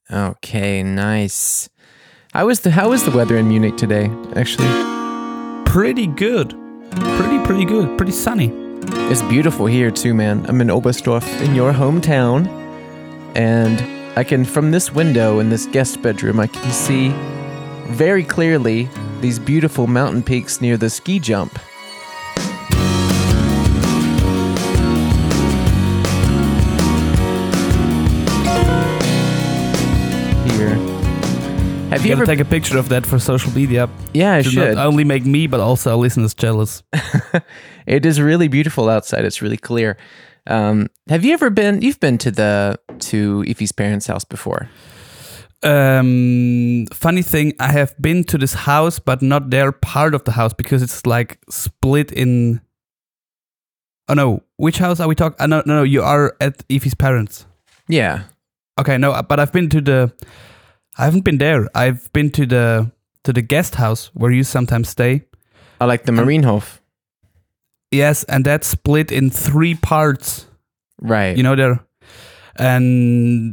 Okay, nice. How is the weather in Munich today, actually? Pretty good. Pretty good. Pretty sunny. It's beautiful here too, man. I'm in Oberstdorf, in your hometown, and I can, from this window in this guest bedroom, I can see very clearly these beautiful mountain peaks near the ski jump. Here. Have you ever take a picture of that for social media? Yeah, I should. Not only make me, but also our listeners jealous. It is really beautiful outside. It's really clear. Have you ever been? You've been to Ify's parents' house before. Funny thing, I have been to this house, but not their part of the house because it's like split in. Oh no, which house are we talking? No. You are at Ify's parents. Yeah. Okay, no, but I've been to the. I haven't been there. I've been to the guest house where you sometimes stay. I like the Marienhof. Yes, and that's split in 3 parts. Right. You know there, and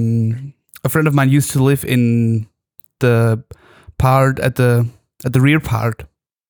a friend of mine used to live in the part at the rear part.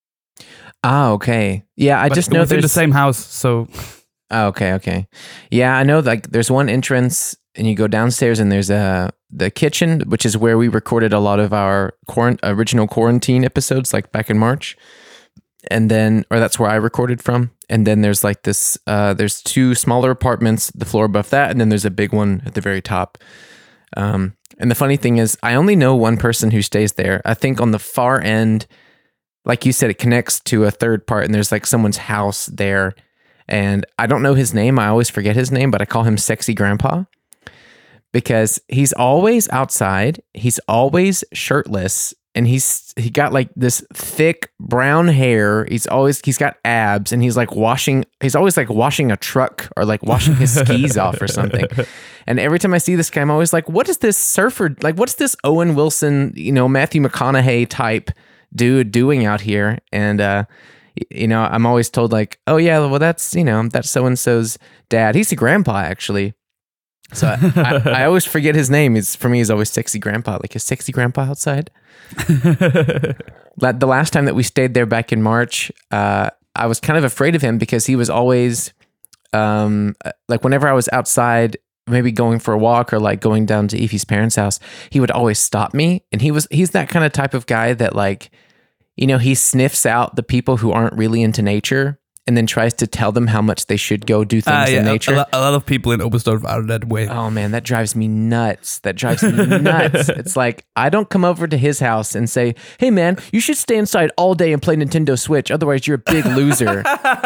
Ah, okay. Yeah, I But just know within there's the same house. So. Oh, okay. Yeah, I know. Like, there's one entrance, and you go downstairs, and there's the kitchen, which is where we recorded a lot of our original quarantine episodes, like back in March. And then, or that's where I recorded from. And then there's like this. There's 2 smaller apartments, the floor above that, and then there's a big one at the very top. And the funny thing is, I only know one person who stays there. I think on the far end, like you said, it connects to a third part, and there's like someone's house there. And I don't know his name. I always forget his name, but I call him Sexy Grandpa because he's always outside. He's always shirtless, and he got like this thick brown hair. He's got abs, and he's always like washing a truck or like washing his skis off or something. And every time I see this guy, I'm always like, what is this surfer? Like, what's this Owen Wilson, Matthew McConaughey type dude doing out here? And, I'm always told like, oh yeah, well that's so-and-so's dad. He's a grandpa actually. So I always forget his name. For me, he's always Sexy Grandpa. Like, is Sexy Grandpa outside? The last time that we stayed there back in March, I was kind of afraid of him because he was always, like whenever I was outside, maybe going for a walk or like going down to Ify's parents' house, he would always stop me. And he's that kind of type of guy that like, he sniffs out the people who aren't really into nature and then tries to tell them how much they should go do things in nature. A lot of people in Oberstdorf are that way. Oh man, that drives me nuts. It's like, I don't come over to his house and say, hey man, you should stay inside all day and play Nintendo Switch. Otherwise you're a big loser.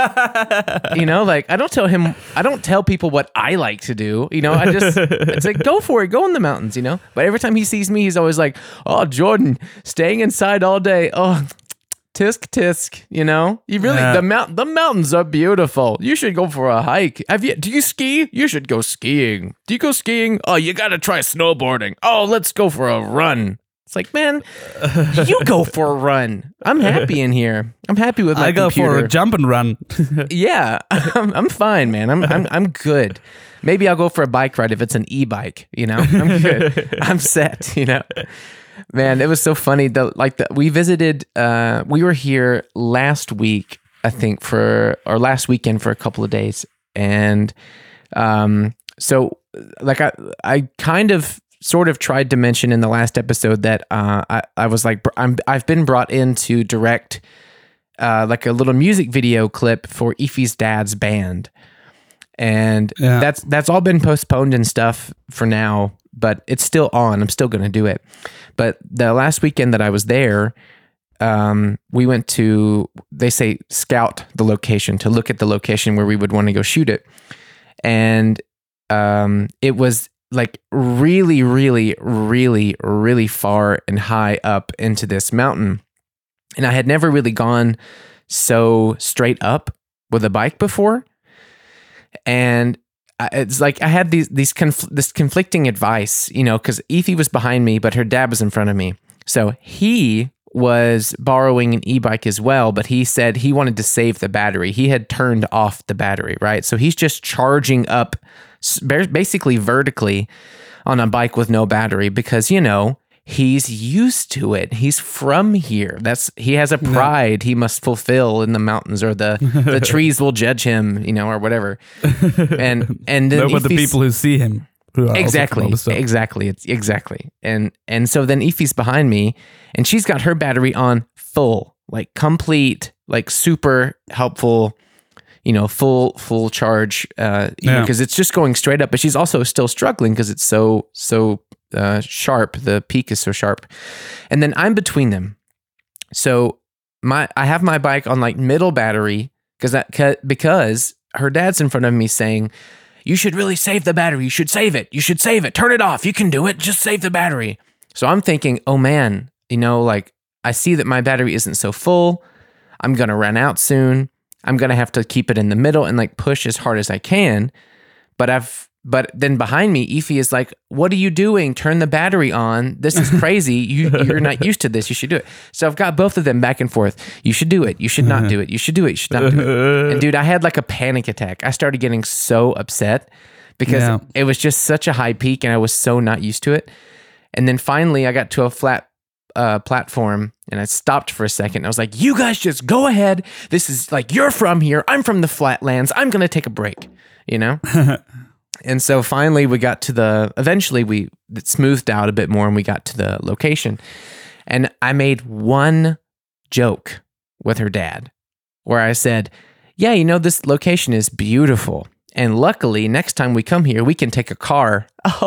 Like I don't tell people what I like to do. It's like, go for it. Go in the mountains, But every time he sees me, he's always like, oh, Jordan, staying inside all day. Oh, tisk, you really, the mountains are beautiful. You should go for a hike. Do you ski? You should go skiing. Do you go skiing? Oh, you got to try snowboarding. Oh, let's go for a run. It's like, man, you go for a run. I'm happy in here. I'm happy with my computer. I go for a jump and run. Yeah, I'm fine, man. I'm good. Maybe I'll go for a bike ride if it's an e-bike, I'm good. I'm set, Man, it was so funny. We visited. We were here last week, I think, last weekend for a couple of days, and so like I kind of sort of tried to mention in the last episode that I was like I've been brought in to direct like a little music video clip for Ify's dad's band, and that's all been postponed and stuff for now. But it's still on. I'm still going to do it. But the last weekend that I was there, we went to, they say, scout the location, to look at the location where we would want to go shoot it. And it was like really, really, really, really far and high up into this mountain. And I had never really gone so straight up with a bike before. And it's like I had this conflicting advice, because Ify was behind me, but her dad was in front of me. So he was borrowing an e-bike as well, but he said he wanted to save the battery. He had turned off the battery, right? So he's just charging up basically vertically on a bike with no battery because, you know, he's used to it. He's from here. He has a pride he must fulfill in the mountains, or the trees will judge him, you know, or whatever. And then but the people who see him. Who are exactly. And so then Ife's behind me, and she's got her battery on full, like complete, like super helpful, you know, full charge, because it's just going straight up. But she's also still struggling because it's so sharp. The peak is so sharp, and then I'm between them. So I have my bike on like middle battery because her dad's in front of me saying, "You should really save the battery. You should save it. You should save it. Turn it off. You can do it. Just save the battery." So I'm thinking, oh man, you know, like I see that my battery isn't so full. I'm going to run out soon. I'm going to have to keep it in the middle and like push as hard as I can. But then behind me, Ife is like, "What are you doing? Turn the battery on. This is crazy. You're not used to this. You should do it." So I've got both of them back and forth. You should do it. You should not do it. You should do it. You should not do it. And dude, I had like a panic attack. I started getting so upset because it was just such a high peak and I was so not used to it. And then finally I got to a flat platform and I stopped for a second. I was like, "You guys just go ahead. This is like, you're from here. I'm from the flatlands. I'm going to take a break," you know? And so finally we got to eventually it smoothed out a bit more and we got to the location. And I made one joke with her dad where I said, "Yeah, you know, this location is beautiful. And luckily next time we come here, we can take a car."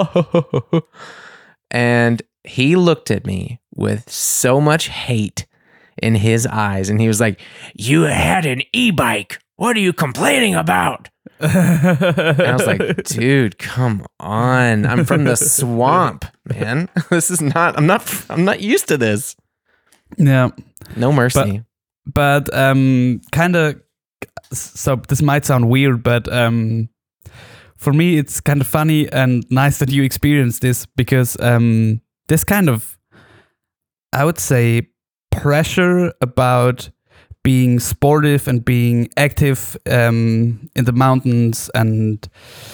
And he looked at me with so much hate in his eyes. And he was like, "You had an e-bike. What are you complaining about?" And I was like, "Dude, come on. I'm from the swamp, man. I'm not used to this." Yeah. No mercy. But kind of, so this might sound weird, but for me, it's kind of funny and nice that you experienced this because this kind of, I would say, pressure about being sportive and being active in the mountains and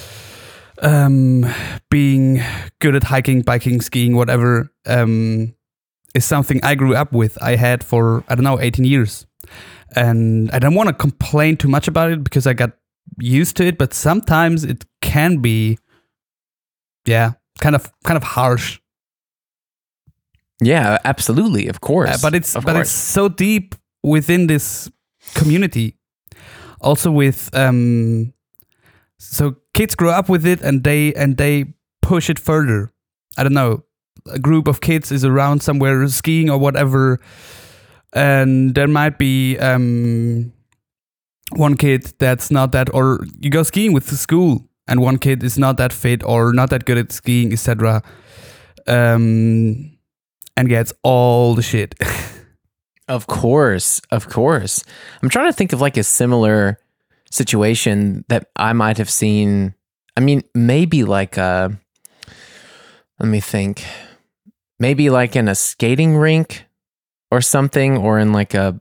being good at hiking, biking, skiing, whatever, is something I grew up with. I had for, 18 years. And I don't want to complain too much about it because I got used to it, but sometimes it can be, kind of harsh. Yeah, absolutely, of course. But it's so deep within this community. Also with so kids grow up with it and they push it further. I don't know. A group of kids is around somewhere skiing or whatever, and there might be one kid that's not that, or you go skiing with the school and one kid is not that fit or not that good at skiing, etc. And gets all the shit. Of course. I'm trying to think of like a similar situation that I might have seen. I mean, maybe like let me think. Maybe like in a skating rink or something, or in like a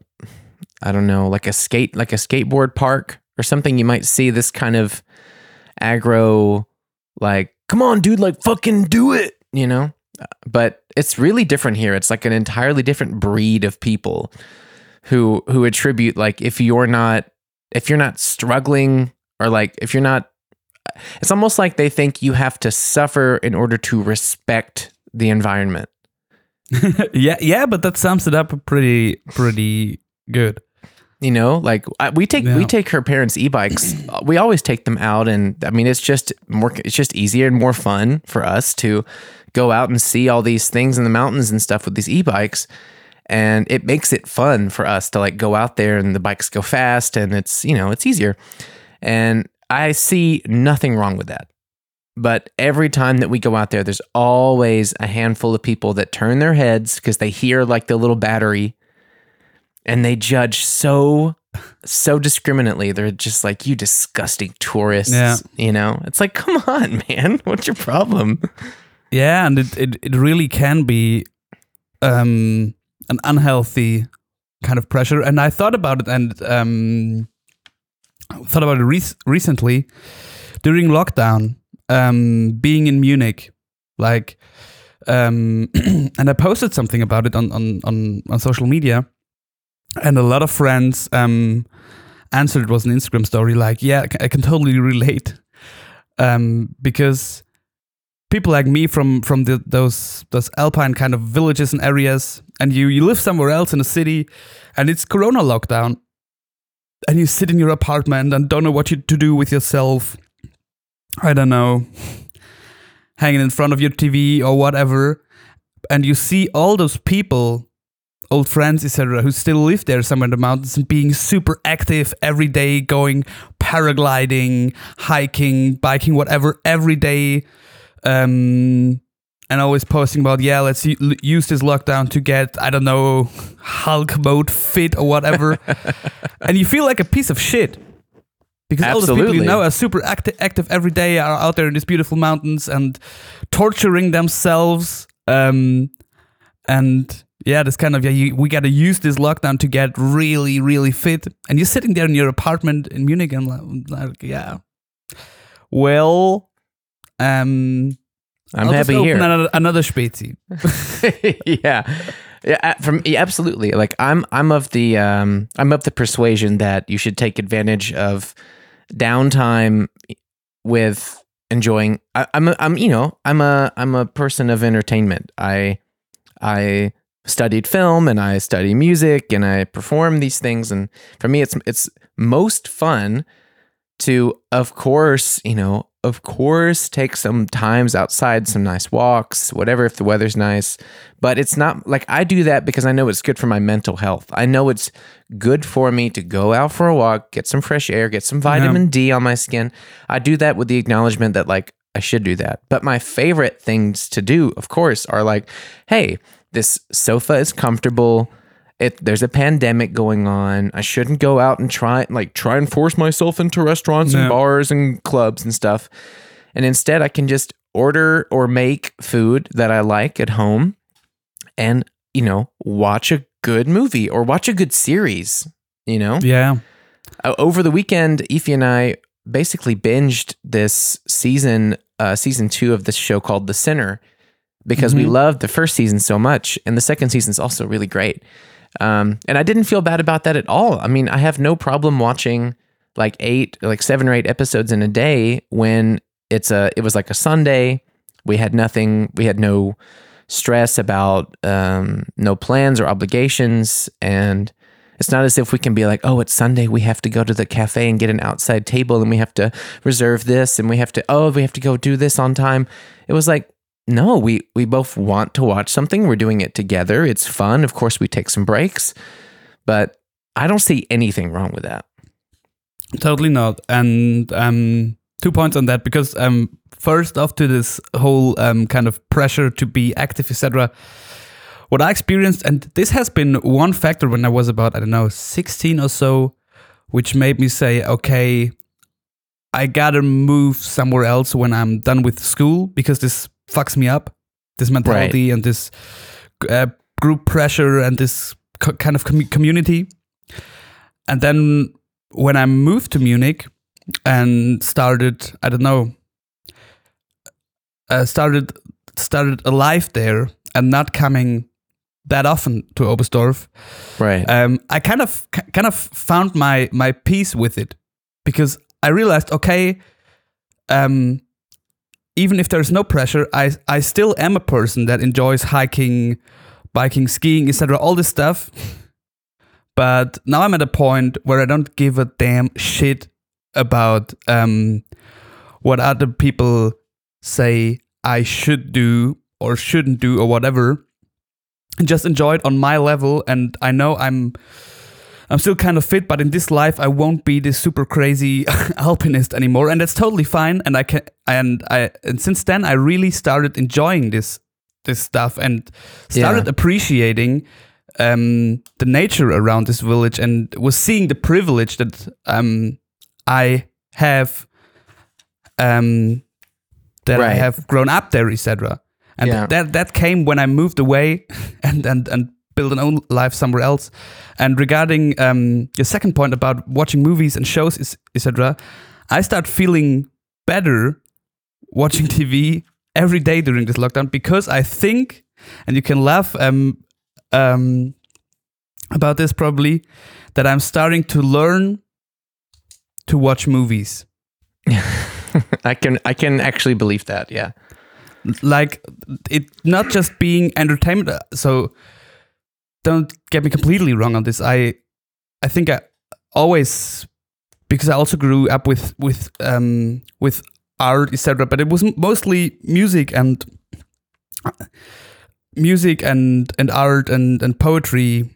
skateboard park or something. You might see this kind of aggro, like, "Come on, dude, like fucking do it," you know? But it's really different here. It's like an entirely different breed of people who attribute, like, if you're not struggling, or like if you're not, it's almost like they think you have to suffer in order to respect the environment. yeah, but that sums it up pretty good. You know, like we take her parents' e-bikes. We always take them out, and I mean, it's just easier and more fun for us to go out and see all these things in the mountains and stuff with these e-bikes. And it makes it fun for us to like go out there, and the bikes go fast, and it's, you know, it's easier. And I see nothing wrong with that. But every time that we go out there, there's always a handful of people that turn their heads because they hear like the little battery, and they judge so discriminately. They're just like, "You disgusting tourists." Yeah. You know, it's like, come on, man, what's your problem? Yeah, and it really can be an unhealthy kind of pressure. And I thought about it, and recently during lockdown, being in Munich. Like, and I posted something about it on social media, and a lot of friends answered. It was an Instagram story. Like, yeah, I can totally relate, because people like me from those alpine kind of villages and areas, and you live somewhere else in a city, and it's Corona lockdown, and you sit in your apartment and don't know what to do with yourself. I don't know, hanging in front of your TV or whatever, and you see all those people, old friends, etc., who still live there somewhere in the mountains and being super active every day, going paragliding, hiking, biking, whatever, every day, and always posting about, yeah, let's use this lockdown to get, I don't know, Hulk mode fit or whatever. And you feel like a piece of shit. Because all those people you know are super active every day, are out there in these beautiful mountains and torturing themselves. And yeah, this kind of, we got to use this lockdown to get really, really fit. And you're sitting there in your apartment in Munich and like, yeah. Well, I'm I'll happy just here. Open another Spezi. Yeah, absolutely. Like I'm of the persuasion that you should take advantage of downtime with enjoying. I'm a person of entertainment. I studied film and I study music and I perform these things, and for me it's most fun to, of course, take some times outside, some nice walks, whatever, if the weather's nice. But it's not like I do that because I know it's good for my mental health. I know it's good for me to go out for a walk, get some fresh air, get some vitamin D on my skin. I do that with the acknowledgement that like I should do that. But my favorite things to do, of course, are like, hey, this sofa is comfortable. There's a pandemic going on. I shouldn't go out and try and force myself into restaurants and bars and clubs and stuff. And instead, I can just order or make food that I like at home and, watch a good movie or watch a good series, Yeah. Over the weekend, Ify and I basically binged this season 2 of this show called The Sinner because we loved the first season so much. And the second season is also really great. And I didn't feel bad about that at all. I mean, I have no problem watching like 7 or 8 episodes in a day when it was like a Sunday. We had no stress about no plans or obligations. And it's not as if we can be like, oh, it's Sunday, we have to go to the cafe and get an outside table and we have to reserve this and we have to go do this on time. It was like, no, we both want to watch something. We're doing it together. It's fun. Of course, we take some breaks, but I don't see anything wrong with that. Totally not. And 2 points on that, because first off, to this whole kind of pressure to be active, etc. What I experienced, and this has been one factor when I was about, 16 or so, which made me say, okay, I gotta move somewhere else when I'm done with school, because this fucks me up, this mentality and this group pressure and this kind of community. And then when I moved to Munich and started a life there and not coming that often to Oberstdorf, right? I kind of found my peace with it, because I realized, okay, even if there's no pressure, I still am a person that enjoys hiking, biking, skiing, etc., all this stuff. But now I'm at a point where I don't give a damn shit about what other people say I should do or shouldn't do or whatever. Just enjoy it on my level, and I know I'm still kind of fit, but in this life I won't be this super crazy alpinist anymore, and that's totally fine. And since then I really started enjoying this stuff and started appreciating the nature around this village, and was seeing the privilege that I have I have grown up there, etc. And that came when I moved away and build an own life somewhere else. And regarding your second point about watching movies and shows, etc., I start feeling better watching TV every day during this lockdown, because I think, and you can laugh about this probably, that I'm starting to learn to watch movies. I can actually believe that. Yeah. Like, it not just being entertainment. So don't get me completely wrong on this. I think I always, because I also grew up with art, etc. But it was mostly music and art and poetry,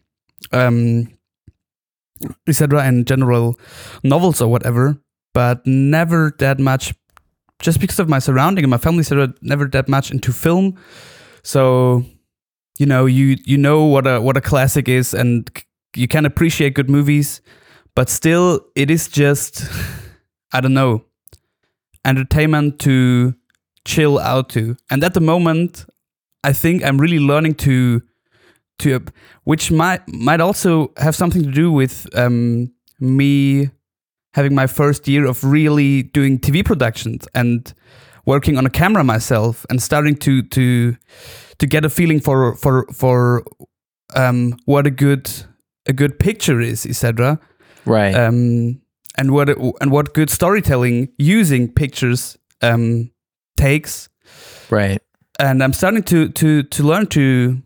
etc. and general novels or whatever. But never that much, just because of my surrounding and my family, etc. Never that much into film. So you know what a classic is, and you can appreciate good movies, but still it is just, I don't know, entertainment to chill out to. And at the moment, I think I'm really learning to which might also have something to do with me having my first year of really doing TV productions and working on a camera myself, and starting to get a feeling for what a good picture is, etc. Right. And what good storytelling using pictures takes. Right. And I'm starting to learn to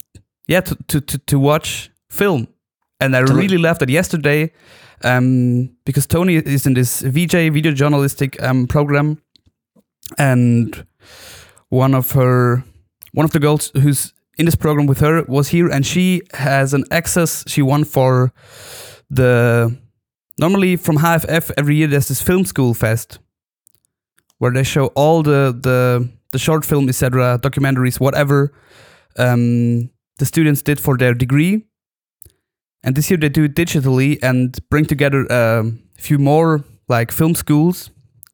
watch film. And I really loved it yesterday, because Tony is in this VJ video journalistic program, and one of the girls who's in this program with her was here, and she has an access she won for normally from HFF every year there's this film school fest where they show all the short film, etc., documentaries, whatever the students did for their degree. And this year they do it digitally and bring together a few more like film schools.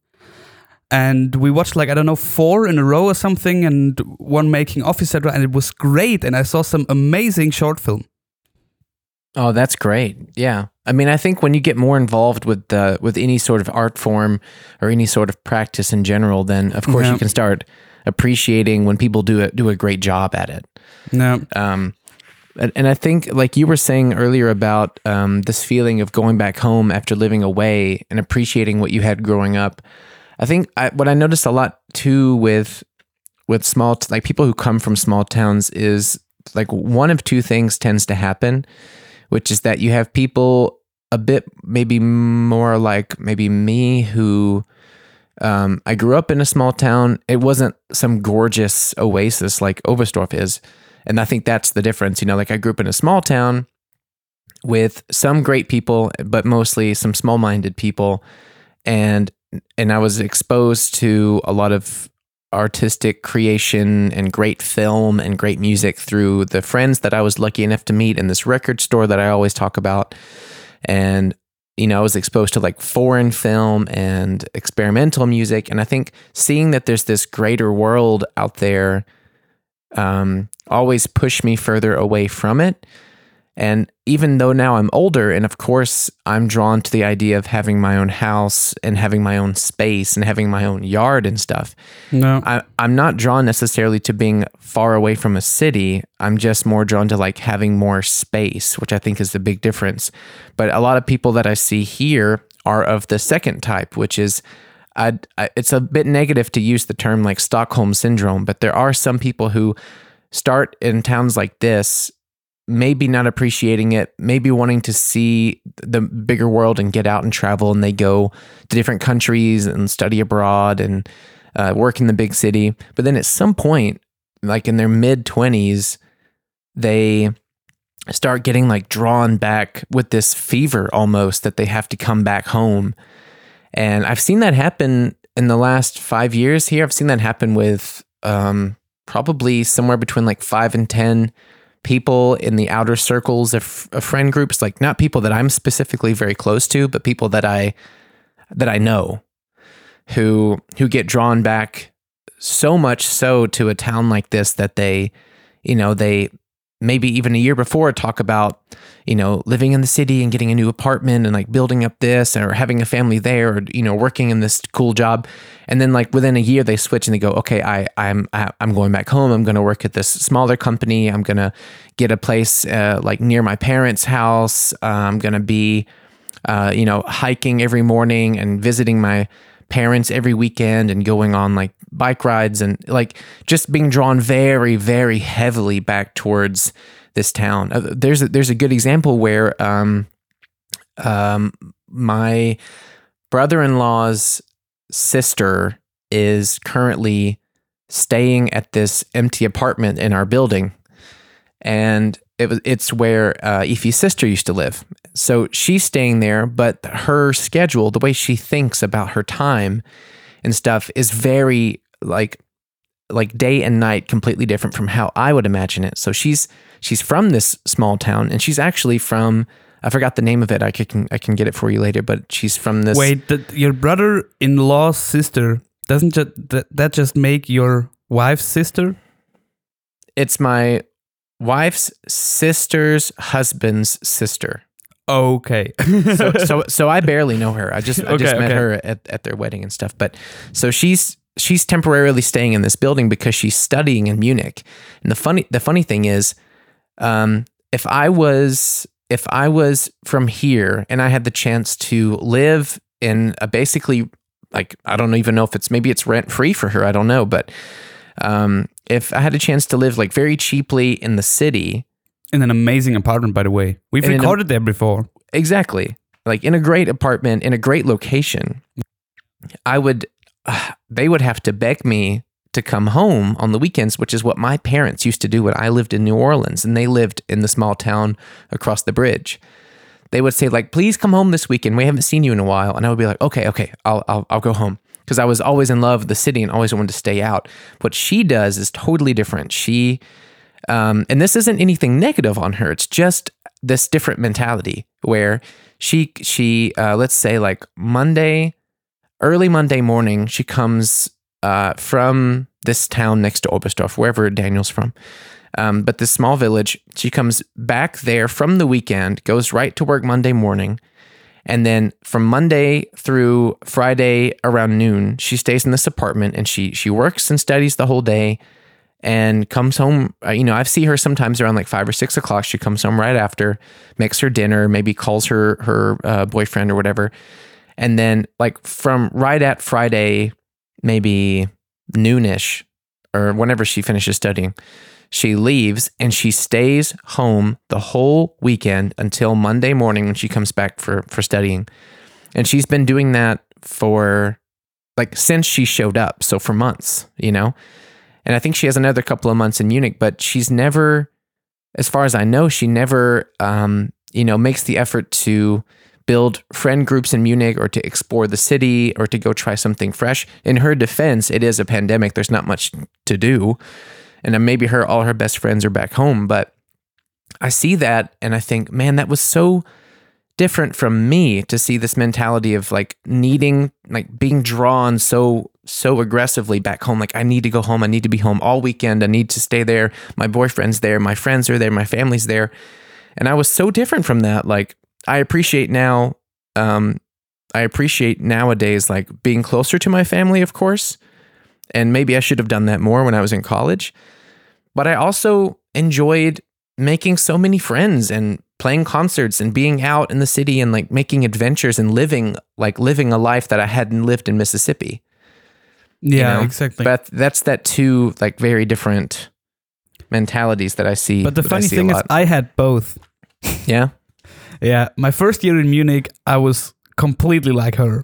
And we watched 4 in a row or something, and one making of, etc. And it was great. And I saw some amazing short film. Oh, that's great. Yeah. I mean, I think when you get more involved with any sort of art form or any sort of practice in general, then of course you can start appreciating when people do a great job at it. No. And I think, like you were saying earlier about this feeling of going back home after living away and appreciating what you had growing up. I think what I noticed a lot too with small, like people who come from small towns, is like one of two things tends to happen, which is that you have people a bit maybe more like maybe me who I grew up in a small town. It wasn't some gorgeous oasis like Oberstdorf is. And I think that's the difference. Like I grew up in a small town with some great people, but mostly some small-minded people. And I was exposed to a lot of artistic creation and great film and great music through the friends that I was lucky enough to meet in this record store that I always talk about. And, I was exposed to like foreign film and experimental music. And I think seeing that there's this greater world out there always pushed me further away from it. And even though now I'm older, and of course I'm drawn to the idea of having my own house and having my own space and having my own yard and stuff. No, I'm not drawn necessarily to being far away from a city. I'm just more drawn to like having more space, which I think is the big difference. But a lot of people that I see here are of the second type, which is it's a bit negative to use the term like Stockholm syndrome, but there are some people who start in towns like this, maybe not appreciating it, maybe wanting to see the bigger world and get out and travel, and they go to different countries and study abroad and work in the big city. But then at some point, like in their mid-20s, they start getting like drawn back with this fever almost that they have to come back home. And I've seen that happen in the last 5 years here. I've seen that happen with probably somewhere between like 5 and 10 people in the outer circles of friend groups, like not people that I'm specifically very close to, but people that I know who get drawn back so much so to a town like this that they maybe even a year before talk about, living in the city and getting a new apartment and like building up this or having a family there or, working in this cool job. And then like within a year they switch and they go, okay, I'm going back home. I'm going to work at this smaller company. I'm going to get a place like near my parents' house. I'm going to be, hiking every morning and visiting my parents every weekend and going on like bike rides and like just being drawn very, very heavily back towards this town. There's a good example where my brother-in-law's sister is currently staying at this empty apartment in our building, and it's where Ife's sister used to live. So she's staying there, but her schedule, the way she thinks about her time and stuff, is very like day and night, completely different from how I would imagine it. So she's from this small town, and she's actually from, I forgot the name of it. I can get it for you later, but she's from this. Wait, your brother-in-law's sister, doesn't that just make your wife's sister? It's my wife's sister's husband's sister. Okay. so I barely know her. I just met her at their wedding and stuff. But so she's temporarily staying in this building because she's studying in Munich. And the funny thing is, if I was from here and I had the chance to live in a basically, like, I don't even know if maybe it's rent free for her. I don't know. But if I had a chance to live like very cheaply in the city, in an amazing apartment, by the way, we've recorded there before. Exactly. Like in a great apartment, in a great location, they would have to beg me to come home on the weekends, which is what my parents used to do when I lived in New Orleans and they lived in the small town across the bridge. They would say like, please come home this weekend. We haven't seen you in a while. And I would be like, okay, I'll go home. Because I was always in love with the city and always wanted to stay out. What she does is totally different. She, and this isn't anything negative on her. It's just this different mentality where she let's say like early Monday morning, she comes from this town next to Oberstdorf, wherever Daniel's from. But this small village, she comes back there from the weekend, goes right to work Monday morning. And then from Monday through Friday around noon, she stays in this apartment and she works and studies the whole day and comes home. I see her sometimes around like 5 or 6 o'clock. She comes home right after, makes her dinner, maybe calls her boyfriend or whatever. And then like from right at Friday, maybe noonish or whenever she finishes studying, she leaves and she stays home the whole weekend until Monday morning when she comes back for studying. And she's been doing that for like since she showed up. So for months, And I think she has another couple of months in Munich, but she's never, as far as I know, she never, makes the effort to build friend groups in Munich or to explore the city or to go try something fresh. In her defense, it is a pandemic. There's not much to do. And then maybe all her best friends are back home. But I see that and I think, man, that was so different from me to see this mentality of like needing, like being drawn so aggressively back home. Like I need to go home. I need to be home all weekend. I need to stay there. My boyfriend's there. My friends are there. My family's there. And I was so different from that. Like I appreciate nowadays, like being closer to my family, of course. And maybe I should have done that more when I was in college. But I also enjoyed making so many friends and playing concerts and being out in the city and like making adventures and living a life that I hadn't lived in Mississippi. Yeah, exactly. But that's that two like very different mentalities that I see. But the funny thing is I had both. Yeah? Yeah. My first year in Munich, I was completely like her.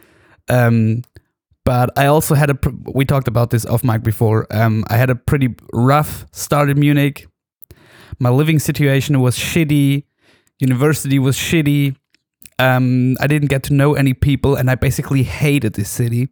But I also had we talked about this off mic before. I had a pretty rough start in Munich. My living situation was shitty. University was shitty. I didn't get to know any people and I basically hated this city.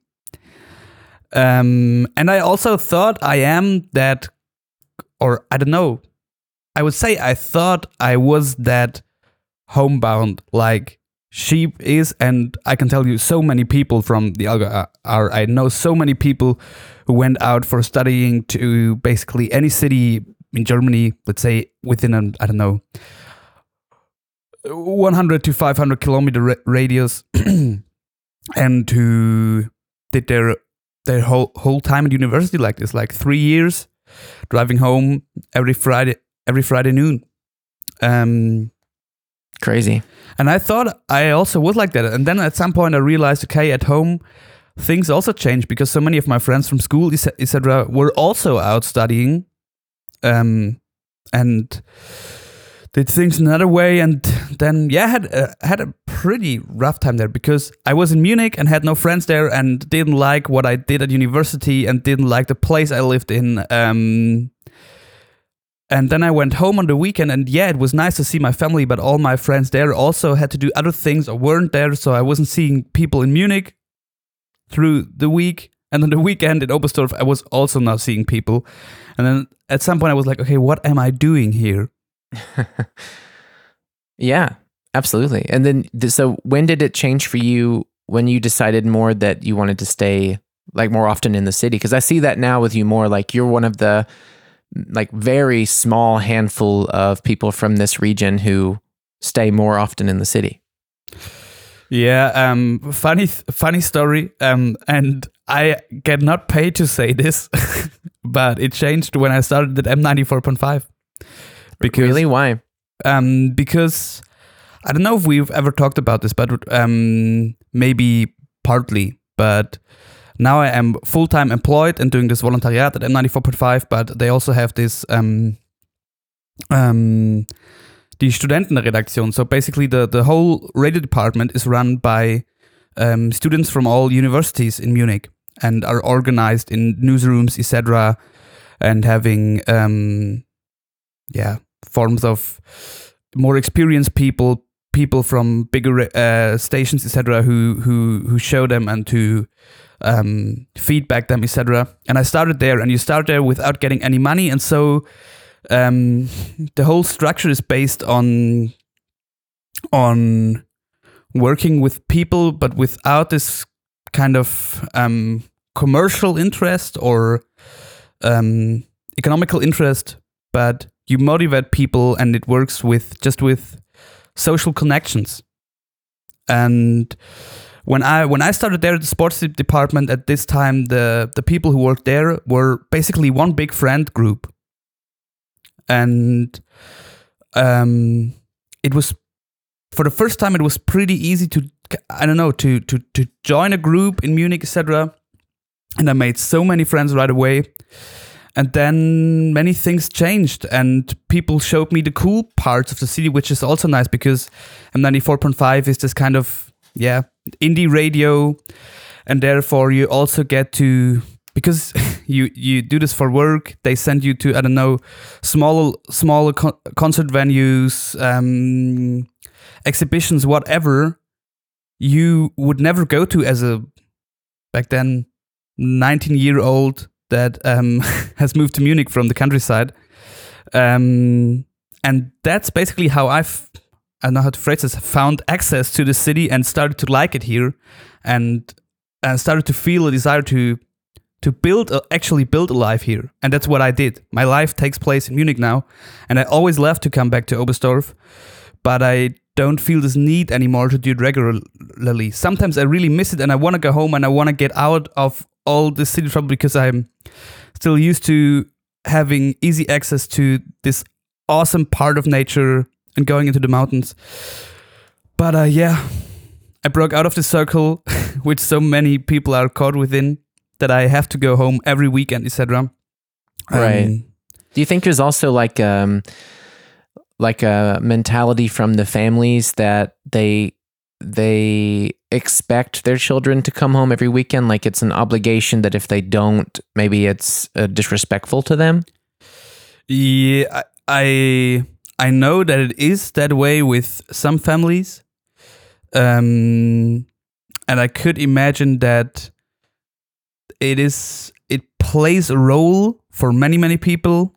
And I also thought I am that, or I don't know. I would say I thought I was that homebound like she is, and I can tell you so many people from the Allgäu I know so many people who went out for studying to basically any city in Germany, let's say within an, I don't know, 100 to 500 kilometer radius, and who did their whole time at university like this, like 3 years, driving home every Friday noon. Crazy. And I thought I also was like that. And then at some point I realized, okay, at home, things also changed because so many of my friends from school, etc., were also out studying, and did things another way. And then, yeah, had a pretty rough time there because I was in Munich and had no friends there and didn't like what I did at university and didn't like the place I lived in. And then I went home on the weekend, and yeah, it was nice to see my family, but all my friends there also had to do other things or weren't there, so I wasn't seeing people in Munich through the week. And on the weekend in Oberstdorf, I was also not seeing people. And then at some point I was like, okay, what am I doing here? Yeah, absolutely. And then, so when did it change for you when you decided more that you wanted to stay like more often in the city? Because I see that now with you more, like you're one of the like very small handful of people from this region who stay more often in the city. Yeah, funny story. And I get not paid to say this, but it changed when I started at M94.5. Because, really? Why? Because I don't know if we've ever talked about this, but maybe partly. But now I am full-time employed and doing this voluntariat at M94.5, but they also have this die Studentenredaktion. So basically the whole radio department is run by students from all universities in Munich and are organized in newsrooms, etc., and having forms of more experienced people from bigger stations, etc., who show them and to feedback them, etc. And I started there, and you start there without getting any money, and so the whole structure is based on working with people, but without this kind of commercial interest or economical interest, but you motivate people, and it works with social connections. And when I started there at the sports department at this time, the people who worked there were basically one big friend group. And it was, for the first time, it was pretty easy to join a group in Munich, etc. And I made so many friends right away. And then many things changed, and people showed me the cool parts of the city, which is also nice because M94.5 is this kind of, indie radio. And therefore you also get to, because you do this for work, they send you to, I don't know, smaller concert venues, exhibitions, whatever you would never go to as a, back then, 19-year-old that has moved to Munich from the countryside. And that's basically how I don't know how to phrase this, found access to the city and started to like it here, and started to feel a desire to actually build a life here. And that's what I did. My life takes place in Munich now, and I always love to come back to Oberstdorf, but I don't feel this need anymore to do it regularly. Sometimes I really miss it, and I want to go home, and I want to get out of all this city trouble because I'm still used to having easy access to this awesome part of nature and going into the mountains. But I broke out of the circle, which so many people are caught within, that I have to go home every weekend, etc. Right. Do you think there's also like a mentality from the families that they expect their children to come home every weekend? Like it's an obligation that if they don't, maybe it's disrespectful to them? Yeah, I know that it is that way with some families. And I could imagine that it plays a role for many people.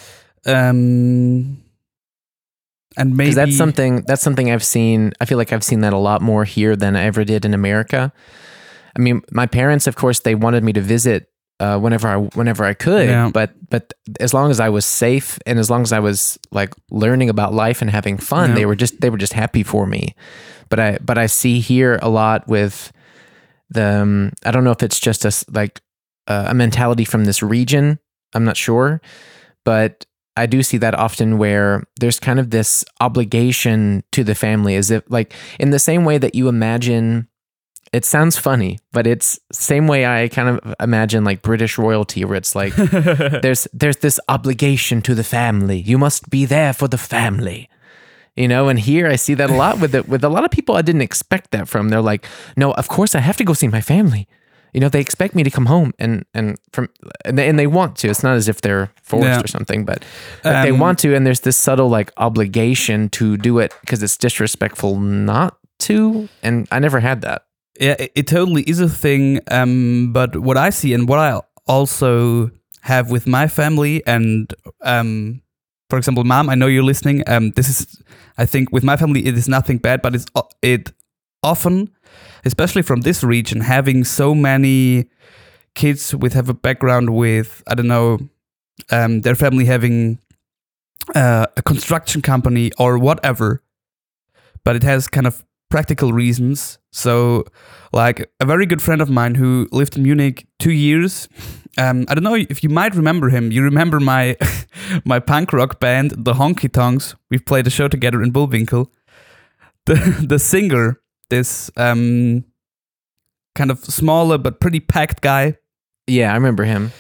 And maybe that's something I've seen. I feel like I've seen that a lot more here than I ever did in America. I mean, my parents, of course, they wanted me to visit whenever I could. Yeah. But as long as I was safe and as long as I was like learning about life and having fun, Yeah. they were just happy for me. But I see here a lot with the I don't know if it's just a mentality from this region. I'm not sure, but I do see that often where there's kind of this obligation to the family, as if like in the same way that you imagine. It sounds funny, but it's same way I kind of imagine like British royalty, where it's like there's this obligation to the family. You must be there for the family, you know. And here I see that a lot with a lot of people I didn't expect that from. They're like, no, of course I have to go see my family. You know, they expect me to come home and they want to. It's not as if they're forced or something, but they want to. And there's this subtle like obligation to do it because it's disrespectful not to. And I never had that. Yeah, it totally is a thing. But what I see and what I also have with my family, and for example, Mom, I know you're listening. This is, I think, with my family, it is nothing bad, but it often, especially from this region, having so many kids have a background with, I don't know, their family having a construction company or whatever, but it has kind of practical reasons. So, like a very good friend of mine who lived in Munich 2 years. I don't know if you might remember him. You remember my my punk rock band, the Honky Tonks? We've played a show together in Bullwinkel. The singer, this kind of smaller but pretty packed guy. Yeah, I remember him.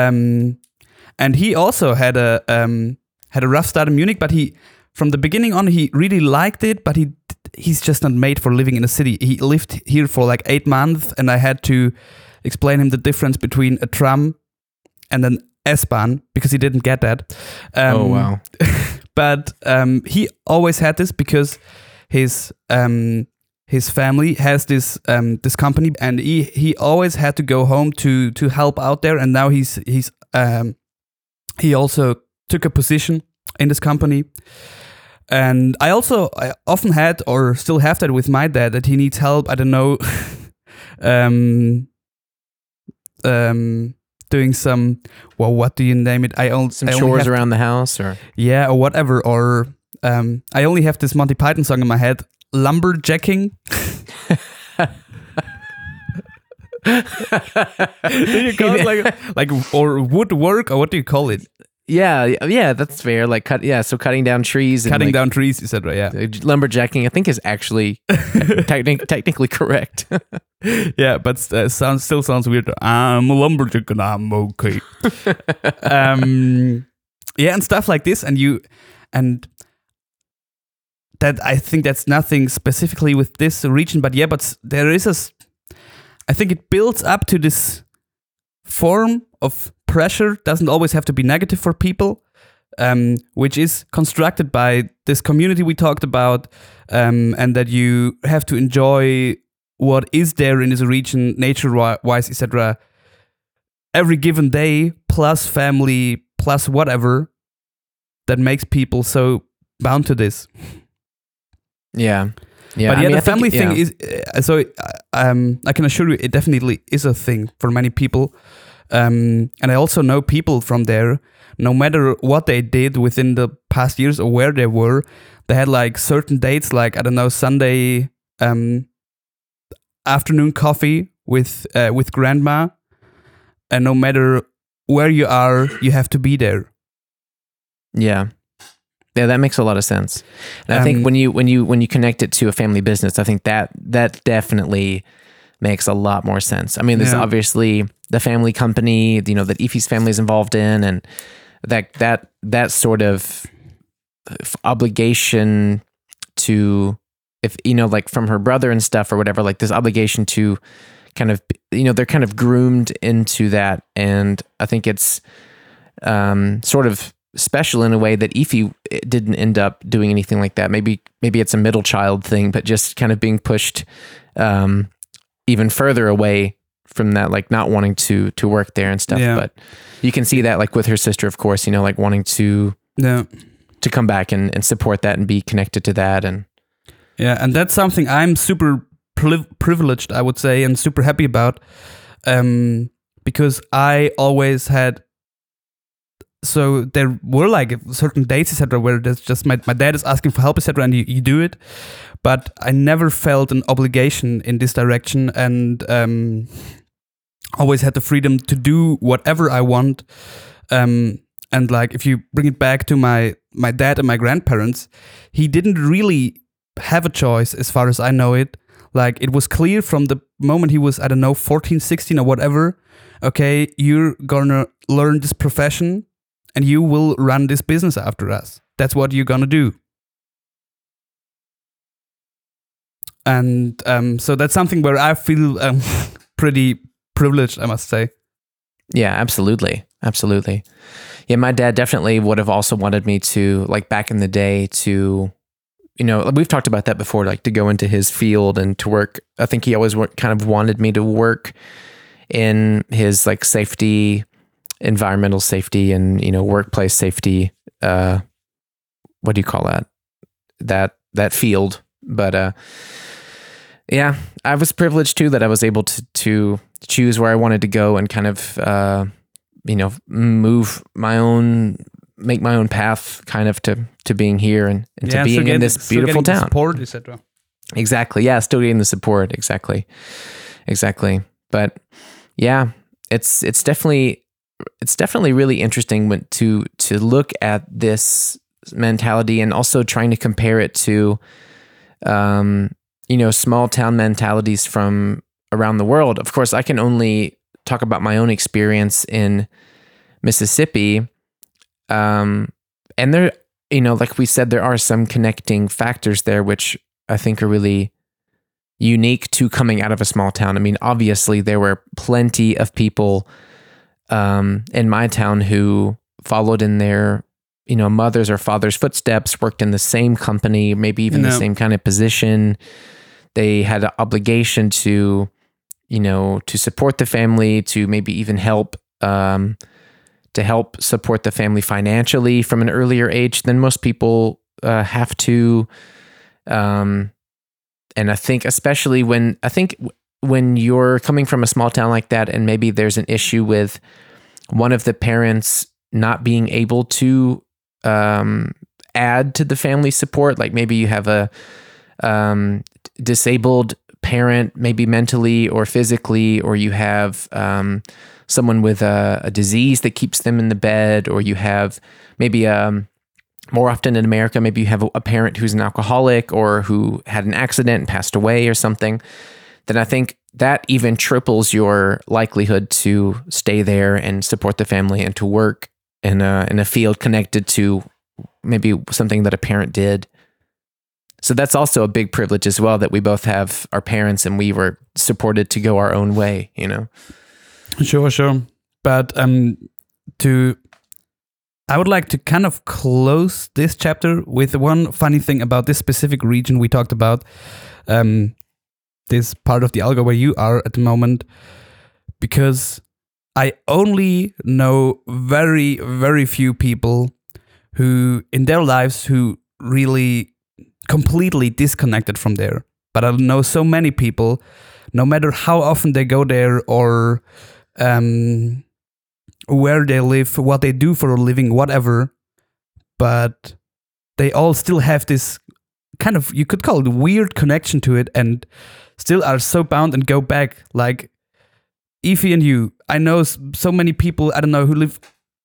And he also had a rough start in Munich, but from the beginning on he really liked it, but he's just not made for living in a city. He lived here for like 8 months, and I had to explain him the difference between a tram and an S-Bahn because he didn't get that. Oh wow! But he always had this because his family has this company, and he always had to go home to help out there. And now he also took a position in this company. And I often had or still have that with my dad, that he needs help. I don't know, doing some, well, what do you name it? Some chores around the house, or or whatever. Or I only have this Monty Python song in my head, lumberjacking. Do you call it like or woodwork, or what do you call it? Yeah, that's fair. Like cutting down trees, down trees, etc. Yeah, lumberjacking, I think, is actually technically correct. Yeah, but still sounds weird. I'm a lumberjack and I'm okay. Yeah, and stuff like this, and that, I think that's nothing specifically with this region, but there is I think it builds up to this form of pressure. Doesn't always have to be negative for people, which is constructed by this community we talked about, and that you have to enjoy what is there in this region, nature-wise, etc. every given day, plus family, plus whatever, that makes people so bound to this. Yeah. Yeah, but the family thing is so. I can assure you, it definitely is a thing for many people. And I also know people from there. No matter what they did within the past years or where they were, they had like certain dates, like, I don't know, Sunday afternoon coffee with grandma, and no matter where you are, you have to be there. Yeah. Yeah, that makes a lot of sense. And I think when you connect it to a family business, I think that definitely makes a lot more sense. I mean, there's obviously the family company, you know, that Ife's family is involved in, and that sort of obligation to, if you know, like from her brother and stuff or whatever, like this obligation to kind of, you know, they're kind of groomed into that, and I think it's sort of special in a way that Ife didn't end up doing anything like that. Maybe it's a middle child thing, but just kind of being pushed even further away from that, like not wanting to work there and stuff. Yeah. But you can see that like with her sister, of course, you know, like wanting to come back and support that and be connected to that. And that's something I'm super privileged, I would say, and super happy about. because I always had. So there were like certain dates, etc., where there's just my dad is asking for help, etc., and you do it. But I never felt an obligation in this direction, and always had the freedom to do whatever I want. And like, if you bring it back to my dad and my grandparents, he didn't really have a choice as far as I know it. Like, it was clear from the moment he was, I don't know, 14, 16 or whatever, okay, you're gonna learn this profession and you will run this business after us. That's what you're gonna do. And so that's something where I feel pretty privileged, I must say. Yeah, absolutely. Absolutely. Yeah, my dad definitely would have also wanted me to, like back in the day, to, you know, we've talked about that before, like to go into his field and to work. I think he always kind of wanted me to work in his like safety, environmental safety and, you know, workplace safety. What do you call that? That field. But yeah, I was privileged too that I was able to choose where I wanted to go and kind of, you know, make my own path kind of to being here and to being in this beautiful town. Support, etc. Exactly. Yeah, still getting the support. Exactly. But yeah, it's definitely really interesting to look at this mentality and also trying to compare it to, you know, small town mentalities from around the world. Of course, I can only talk about my own experience in Mississippi. And there, you know, like we said, there are some connecting factors there, which I think are really unique to coming out of a small town. I mean, obviously there were plenty of people, in my town who followed in their, you know, mother's or father's footsteps, worked in the same company, maybe even the same kind of position. They had an obligation to, you know, to support the family, to maybe even help support the family financially from an earlier age than most people have to. And I think especially when you're coming from a small town like that, and maybe there's an issue with one of the parents not being able to add to the family support, like maybe you have a disabled parent, maybe mentally or physically, or you have someone with a disease that keeps them in the bed, or you have maybe more often in America, maybe you have a parent who's an alcoholic or who had an accident and passed away or something, then I think that even triples your likelihood to stay there and support the family and to work in a field connected to maybe something that a parent did. So that's also a big privilege as well, that we both have our parents and we were supported to go our own way, you know? Sure. But I would like to kind of close this chapter with one funny thing about this specific region we talked about, this part of the Allgäu where you are at the moment, because I only know very, very few people who in their lives who really completely disconnected from there. But I know so many people, no matter how often they go there or where they live, what they do for a living, whatever, but they all still have this kind of, you could call it weird connection to it, and still are so bound and go back. Like Ify and you, I know so many people, I don't know, who live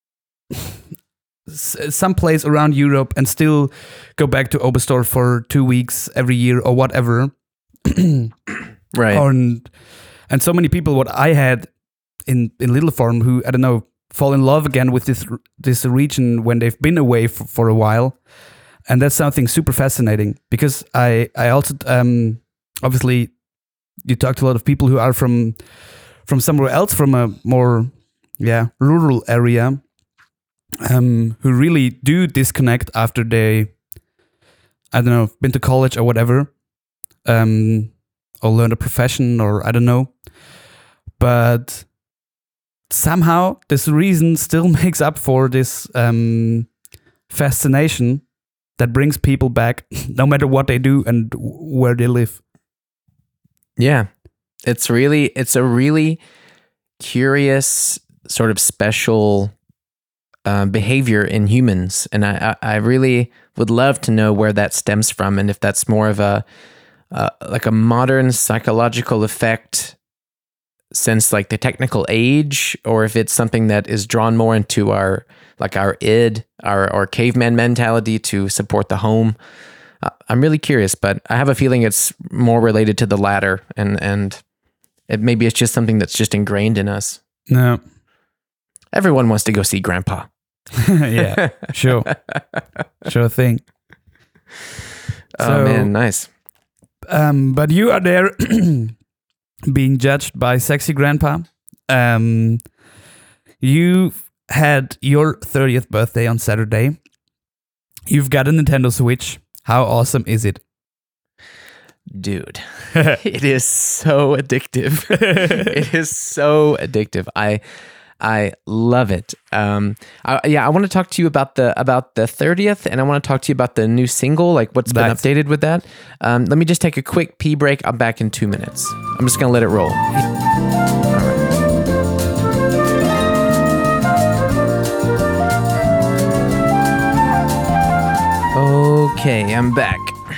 someplace around Europe and still go back to Oberstdorf for 2 weeks every year or whatever. Right. And so many people, what I had in Little Farm, who, I don't know, fall in love again with this region when they've been away for a while. And that's something super fascinating, because I also, obviously, you talk to a lot of people who are from somewhere else, from a more, rural area, who really do disconnect after they, I don't know, been to college or whatever, or learned a profession, or I don't know. But somehow this reason still makes up for this fascination that brings people back, no matter what they do and where they live. Yeah, it's a really curious, sort of special behavior in humans, and I really would love to know where that stems from, and if that's more of a like a modern psychological effect since like the technical age, or if it's something that is drawn more into our id, our caveman mentality to support the home. I'm really curious, but I have a feeling it's more related to the latter, and maybe it's just something that's just ingrained in us. No. Everyone wants to go see Grandpa. Yeah, sure thing. Oh man, nice. But you are there being judged by Sexy Grandpa. You had your 30th birthday on Saturday. You've got a Nintendo Switch. How awesome is it? Dude, it is so addictive. It is so addictive. I love it. I want to talk to you about the 30th, and I want to talk to you about the new single, like what's been updated with that. Let me just take a quick pee break. I'm back in 2 minutes. I'm just gonna let it roll. Okay, I'm back.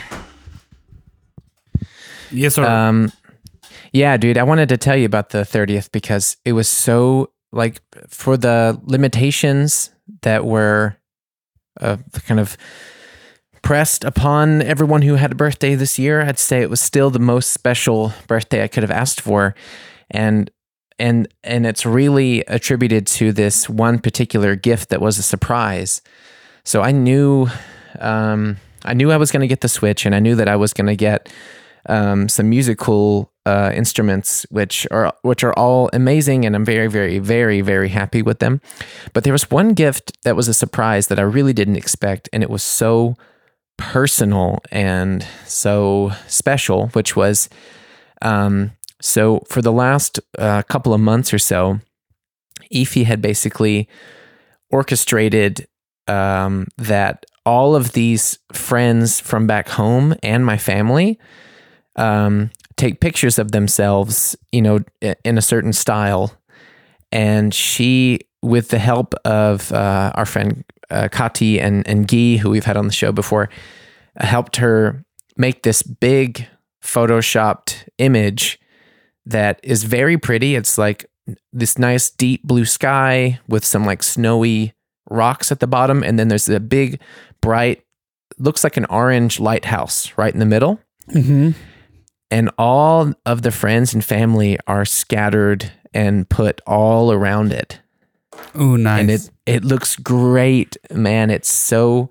Yes, sir. Yeah, dude, I wanted to tell you about the 30th because it was so, like, for the limitations that were kind of pressed upon everyone who had a birthday this year, I'd say it was still the most special birthday I could have asked for. And it's really attributed to this one particular gift that was a surprise. So I knew I was going to get the Switch, and I knew that I was going to get some musical instruments, which are all amazing, and I'm very, very, very, very happy with them. But there was one gift that was a surprise that I really didn't expect, and it was so personal and so special, which was so for the last couple of months or so, Efi had basically orchestrated that all of these friends from back home and my family take pictures of themselves, in a certain style. And she, with the help of our friend Kati and Guy, who we've had on the show before, helped her make this big photoshopped image that is very pretty. It's like this nice deep blue sky with some like snowy rocks at the bottom. And then there's a big, bright, looks like an orange lighthouse right in the middle. Mm-hmm. And all of the friends and family are scattered and put all around it. Oh, nice. And it looks great, man. It's so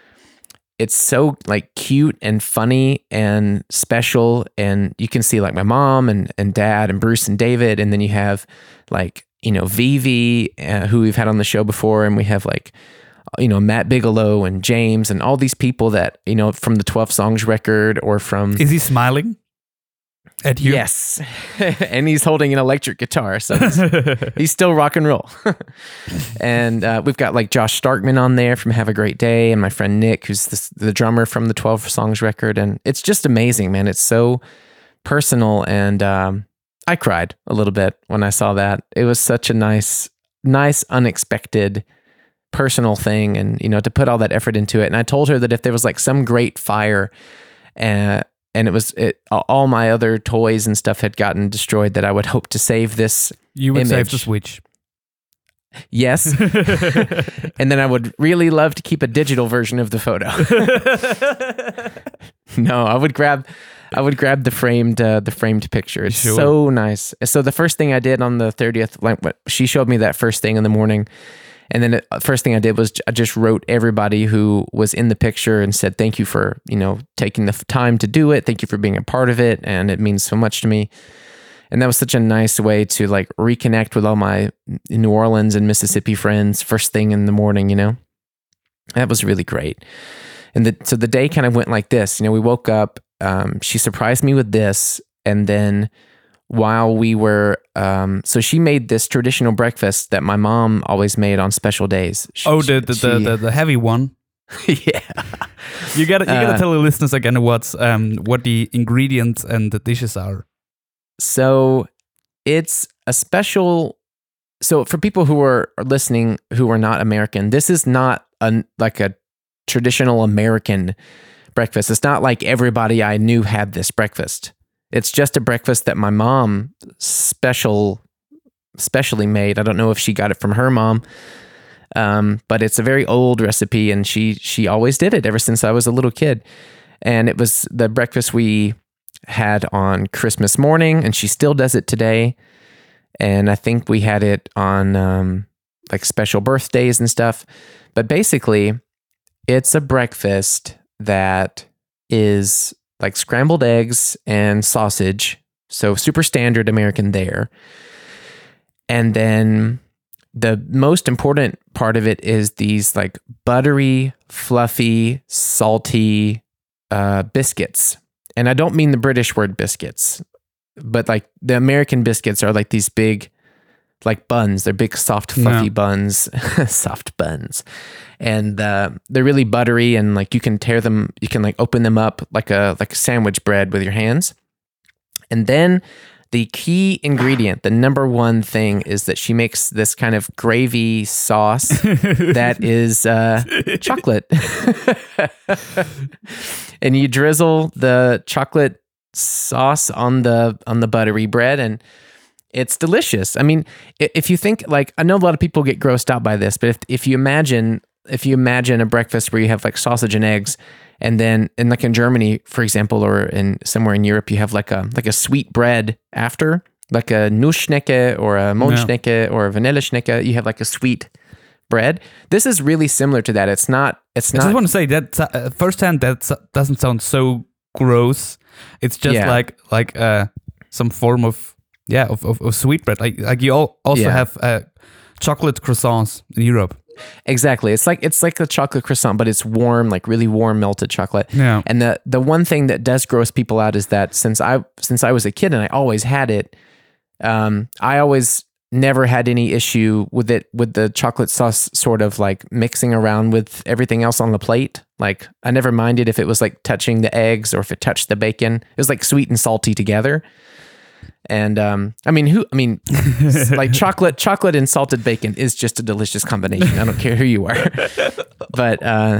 like cute and funny and special. And you can see like my mom and dad and Bruce and David. And then you have like, Vivi, who we've had on the show before. And we have like, Matt Bigelow and James and all these people that, from the 12 Songs record or from... Is he smiling at you? Yes. And he's holding an electric guitar. So he's still rock and roll. And we've got like Josh Starkman on there from Have a Great Day, and my friend Nick, who's the drummer from the 12 Songs record. And it's just amazing, man. It's so personal. And I cried a little bit when I saw that. It was such a nice, unexpected personal thing, and to put all that effort into it. And I told her that if there was like some great fire and all my other toys and stuff had gotten destroyed, that I would hope to save this You would image. save the Switch. Yes. And then I would really love to keep a digital version of the photo. No, I would grab the framed picture. It's Sure. so nice. So the first thing I did on the 30th, like she showed me that first thing in the morning. And then the first thing I did was I just wrote everybody who was in the picture and said, thank you for, taking the time to do it. Thank you for being a part of it. And it means so much to me. And that was such a nice way to like reconnect with all my New Orleans and Mississippi friends first thing in the morning, That was really great. And so the day kind of went like this. We woke up, she surprised me with this. And then while we were, so she made this traditional breakfast that my mom always made on special days. The heavy one. Yeah. You gotta tell the listeners again what the ingredients and the dishes are. So it's a special so for people who are listening who are not American, this is not like a traditional American breakfast. It's not like everybody I knew had this breakfast. It's just a breakfast that my mom specially made. I don't know if she got it from her mom, but it's a very old recipe, and she always did it ever since I was a little kid. And it was the breakfast we had on Christmas morning, and she still does it today. And I think we had it on like special birthdays and stuff. But basically, it's a breakfast that is like scrambled eggs and sausage. So super standard American there. And then the most important part of it is these like buttery, fluffy, salty biscuits. And I don't mean the British word biscuits, but like the American biscuits are like these big, like buns. They're big, soft, fluffy buns, soft buns. And they're really buttery, and like you can tear them, you can like open them up like a sandwich bread with your hands. And then the key ingredient, the number one thing, is that she makes this kind of gravy sauce that is chocolate. And you drizzle the chocolate sauce on the buttery bread, and it's delicious. I mean, if you think, like, I know a lot of people get grossed out by this, but if you imagine a breakfast where you have like sausage and eggs, and then in Germany, for example, or in somewhere in Europe, you have like a sweet bread after, like a Nussschnecke or a Mondschnecke or a Vanilleschnecke. You have like a sweet bread. This is really similar to that. It's not. I just want to say that firsthand, that doesn't sound so gross. It's just like some form of sweet bread. Like you also have chocolate croissants in Europe. Exactly. It's like a chocolate croissant, but it's warm, like really warm melted chocolate. Yeah. And the one thing that does gross people out is that since I was a kid and I always had it, I always never had any issue with the chocolate sauce sort of like mixing around with everything else on the plate. Like I never minded if it was like touching the eggs or if it touched the bacon. It was like sweet and salty together. And like chocolate and salted bacon is just a delicious combination. I don't care who you are. But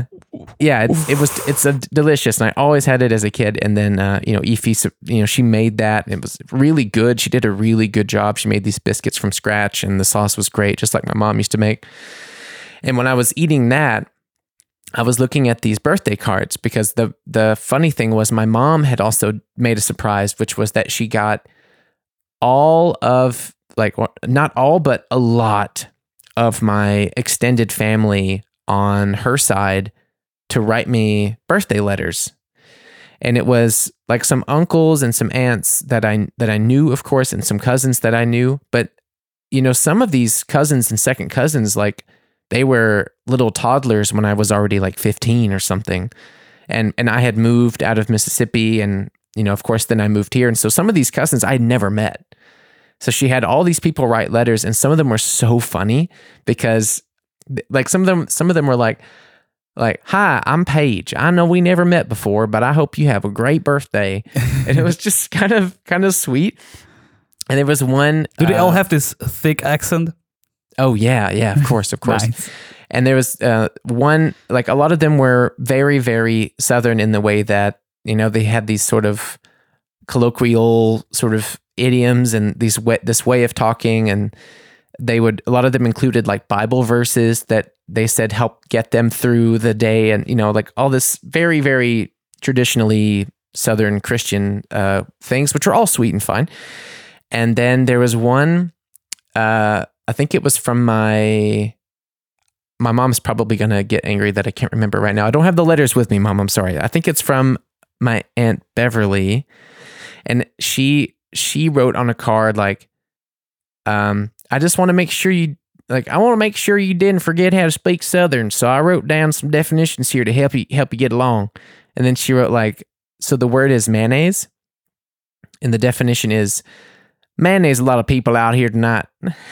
it's a delicious, and I always had it as a kid. And then Ify, she made that. It was really good. She did a really good job. She made these biscuits from scratch, and the sauce was great, just like my mom used to make. And when I was eating that, I was looking at these birthday cards, because the funny thing was my mom had also made a surprise, which was that she got all of, like, not all, but a lot of my extended family on her side to write me birthday letters. And it was like some uncles and some aunts that I knew, of course, and some cousins that I knew. But, some of these cousins and second cousins, like, they were little toddlers when I was already like 15 or something. And I had moved out of Mississippi, and, of course, then I moved here. And so some of these cousins I had never met. So she had all these people write letters, and some of them were so funny because, like, some of them were like, "Hi, I'm Paige. I know we never met before, but I hope you have a great birthday." And it was just kind of sweet. And there was one. Do they all have this thick accent? Oh yeah, of course. Nice. And there was one, like, a lot of them were very, very Southern in the way that, they had these sort of colloquial sort of idioms and this way of talking, and a lot of them included like Bible verses that they said help get them through the day, and like all this very, very traditionally Southern Christian things, which are all sweet and fine. And then there was one, I think it was from my mom's probably gonna get angry that I can't remember right now. I don't have the letters with me, Mom. I'm sorry. I think it's from my Aunt Beverly, and she wrote on a card like, I just want to make sure you didn't forget how to speak Southern, so I wrote down some definitions here to help you get along. And then she wrote like, so the word is mayonnaise, and the definition is mayonnaise. A lot of people out here tonight.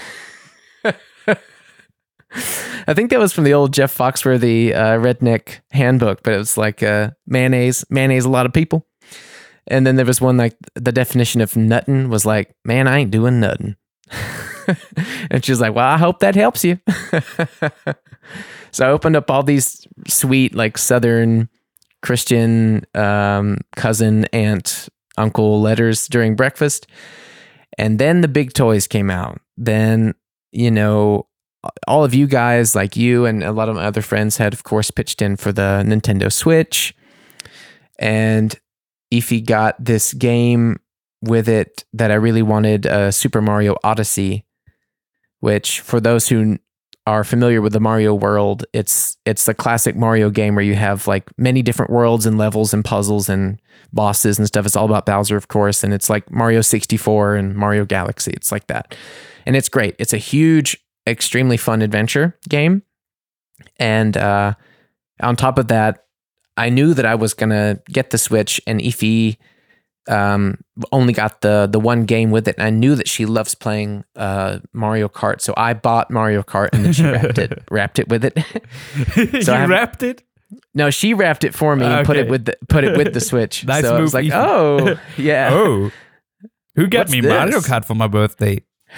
I think that was from the old Jeff Foxworthy redneck handbook, but it was like mayonnaise, a lot of people. And then there was one like the definition of nuttin' was like, man, I ain't doing nothing. And she's like, well, I hope that helps you. So I opened up all these sweet, like Southern Christian cousin, aunt, uncle letters during breakfast. And then the big toys came out. Then, all of you guys, like you and a lot of my other friends, had, of course, pitched in for the Nintendo Switch. And Ify got this game with it that I really wanted, Super Mario Odyssey, which, for those who are familiar with the Mario world, it's the classic Mario game where you have like many different worlds and levels and puzzles and bosses and stuff. It's all about Bowser, of course, and it's like Mario 64 and Mario Galaxy. It's like that. And it's great. It's a huge, extremely fun adventure game. And on top of that, I knew that I was going to get the Switch, and Ify only got the one game with it. And I knew that she loves playing Mario Kart. So I bought Mario Kart, and then she wrapped it with it. So you wrapped it? No, she wrapped it for me and put it with the Switch. Nice so move, I was like, Ethan. oh, yeah. Oh, who got What's me this? Mario Kart for my birthday?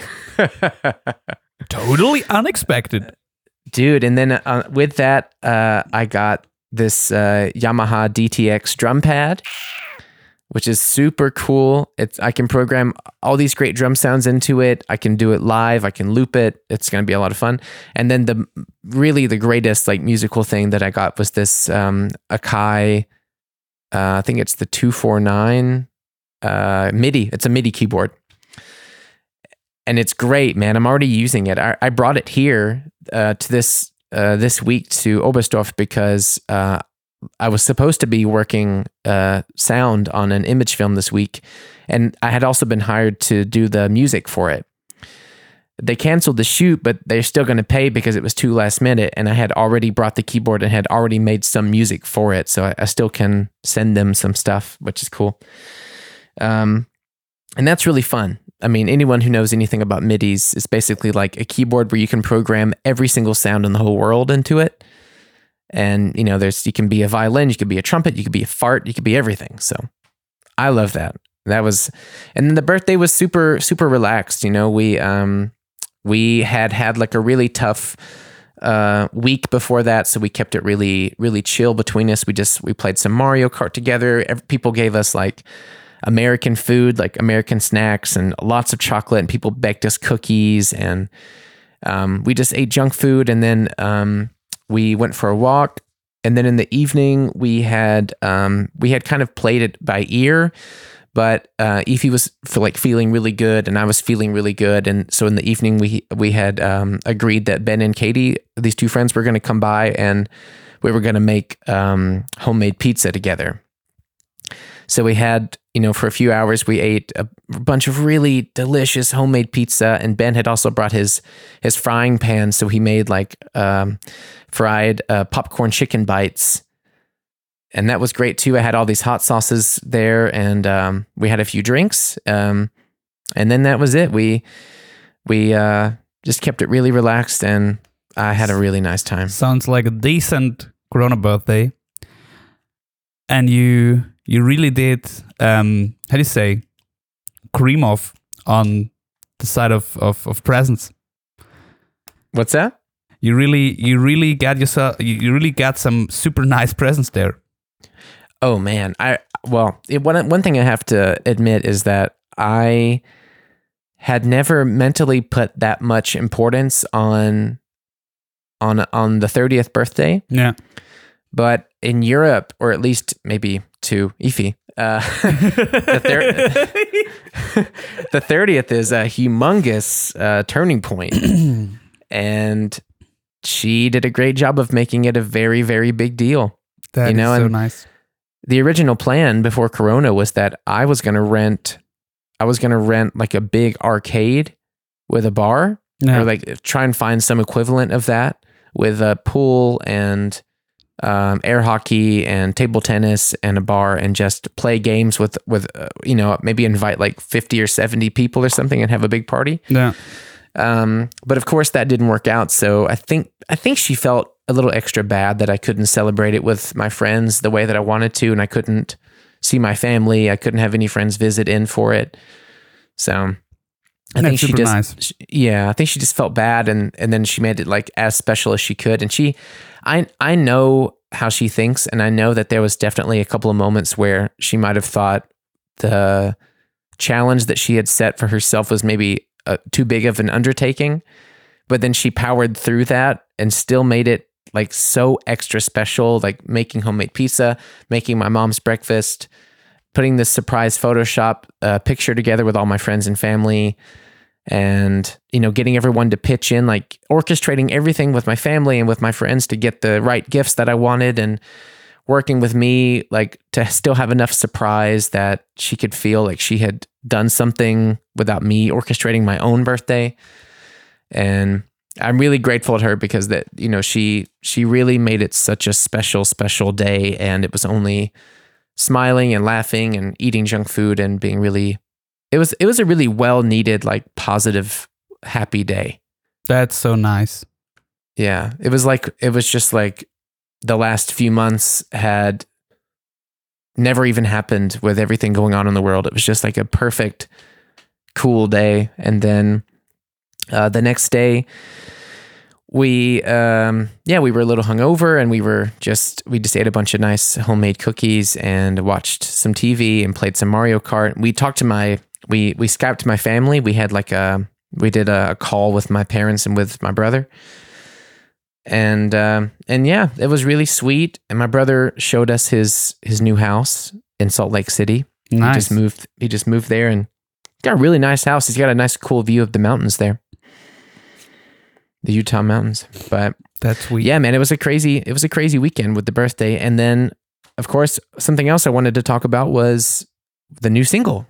Totally unexpected. Dude, and then with that, I got this Yamaha DTX drum pad, which is super cool. I can program all these great drum sounds into it. I can do it live. I can loop it. It's going to be a lot of fun. And then the greatest like musical thing that I got was this Akai, I think it's the 249 MIDI. It's a MIDI keyboard. And it's great, man. I'm already using it. I brought it here to this week to Oberstdorf because I was supposed to be working sound on an image film this week, and I had also been hired to do the music for it. They canceled the shoot, but they're still going to pay because it was too last minute, and I had already brought the keyboard and had already made some music for it, so I still can send them some stuff, which is cool. And that's really fun. I mean, anyone who knows anything about MIDIs, is basically like a keyboard where you can program every single sound in the whole world into it. And, you can be a violin, you could be a trumpet, you could be a fart, you could be everything. So I love that. And then the birthday was super, super relaxed. We had like a really tough week before that. So we kept it really, really chill between us. We played some Mario Kart together. People gave us like American food, like American snacks and lots of chocolate, and people baked us cookies, and we just ate junk food. And then we went for a walk, and then in the evening we had kind of played it by ear, but Ify was feeling really good, and I was feeling really good, and so in the evening we had agreed that Ben and Katie, these two friends, were going to come by, and we were going to make homemade pizza together. So we had, for a few hours, we ate a bunch of really delicious homemade pizza, and Ben had also brought his frying pan, so he made like fried popcorn chicken bites, and that was great too. I had all these hot sauces there, and we had a few drinks, and then that was it. We just kept it really relaxed, and I had a really nice time. Sounds like a decent Corona birthday, and you really did, how do you say, cream off on the side of presents. What's that? You really got some super nice presents there. Oh man, one thing I have to admit is that I had never mentally put that much importance on the 30th birthday. Yeah. But in Europe, or at least maybe to Ify, the 30th is a humongous turning point. And she did a great job of making it a very, very big deal. That is so nice. The original plan before Corona was that I was going to rent like a big arcade with a bar, or like try and find some equivalent of that with a pool and air hockey and table tennis and a bar, and just play games with maybe invite like 50 or 70 people or something and have a big party. Yeah. But of course that didn't work out. So I think she felt a little extra bad that I couldn't celebrate it with my friends the way that I wanted to, and I couldn't see my family. I couldn't have any friends visit in for it. So I That's think she super just, nice. yeah, I think she just felt bad, and then she made it like as special as she could. And I know how she thinks, and I know that there was definitely a couple of moments where she might have thought the challenge that she had set for herself was maybe too big of an undertaking, but then she powered through that and still made it like so extra special, like making homemade pizza, making my mom's breakfast, putting this surprise Photoshop picture together with all my friends and family, and, you know, getting everyone to pitch in, like orchestrating everything with my family and with my friends to get the right gifts that I wanted, and working with me, like to still have enough surprise that she could feel like she had done something without me orchestrating my own birthday. And I'm really grateful to her because that, you know, she really made it such a special day, and it was only smiling and laughing and eating junk food and being really, it was a really well needed, like positive, happy day. That's so nice. Yeah. It was just like the last few months had never even happened with everything going on in the world. It was just like a perfect, cool day. And then the next day, we were a little hungover, and we just ate a bunch of nice homemade cookies and watched some TV and played some Mario Kart. We talked to we Skyped my family. We had we did a call with my parents and with my brother. And yeah, it was really sweet. And my brother showed us his new house in Salt Lake City. Nice. He just moved there and got a really nice house. He's got a nice cool view of the mountains there. The Utah mountains. But that's sweet. Yeah, man, it was a crazy weekend with the birthday. And then, of course, something else I wanted to talk about was the new single.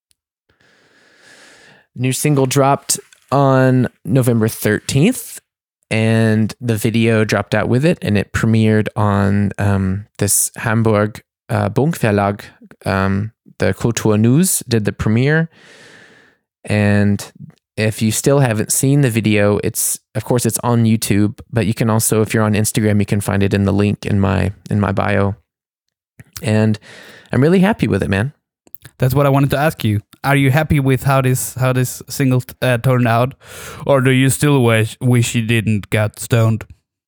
New single dropped on November 13th, and the video dropped out with it, and it premiered on this Hamburg Bunkverlag. The Kultur News did the premiere. And if you still haven't seen the video, it's on YouTube, but you can also, if you're on Instagram, you can find it in the link in my bio. And I'm really happy with it, man. That's what I wanted to ask you. Are you happy with how this single turned out, or do you still wish you didn't get stoned?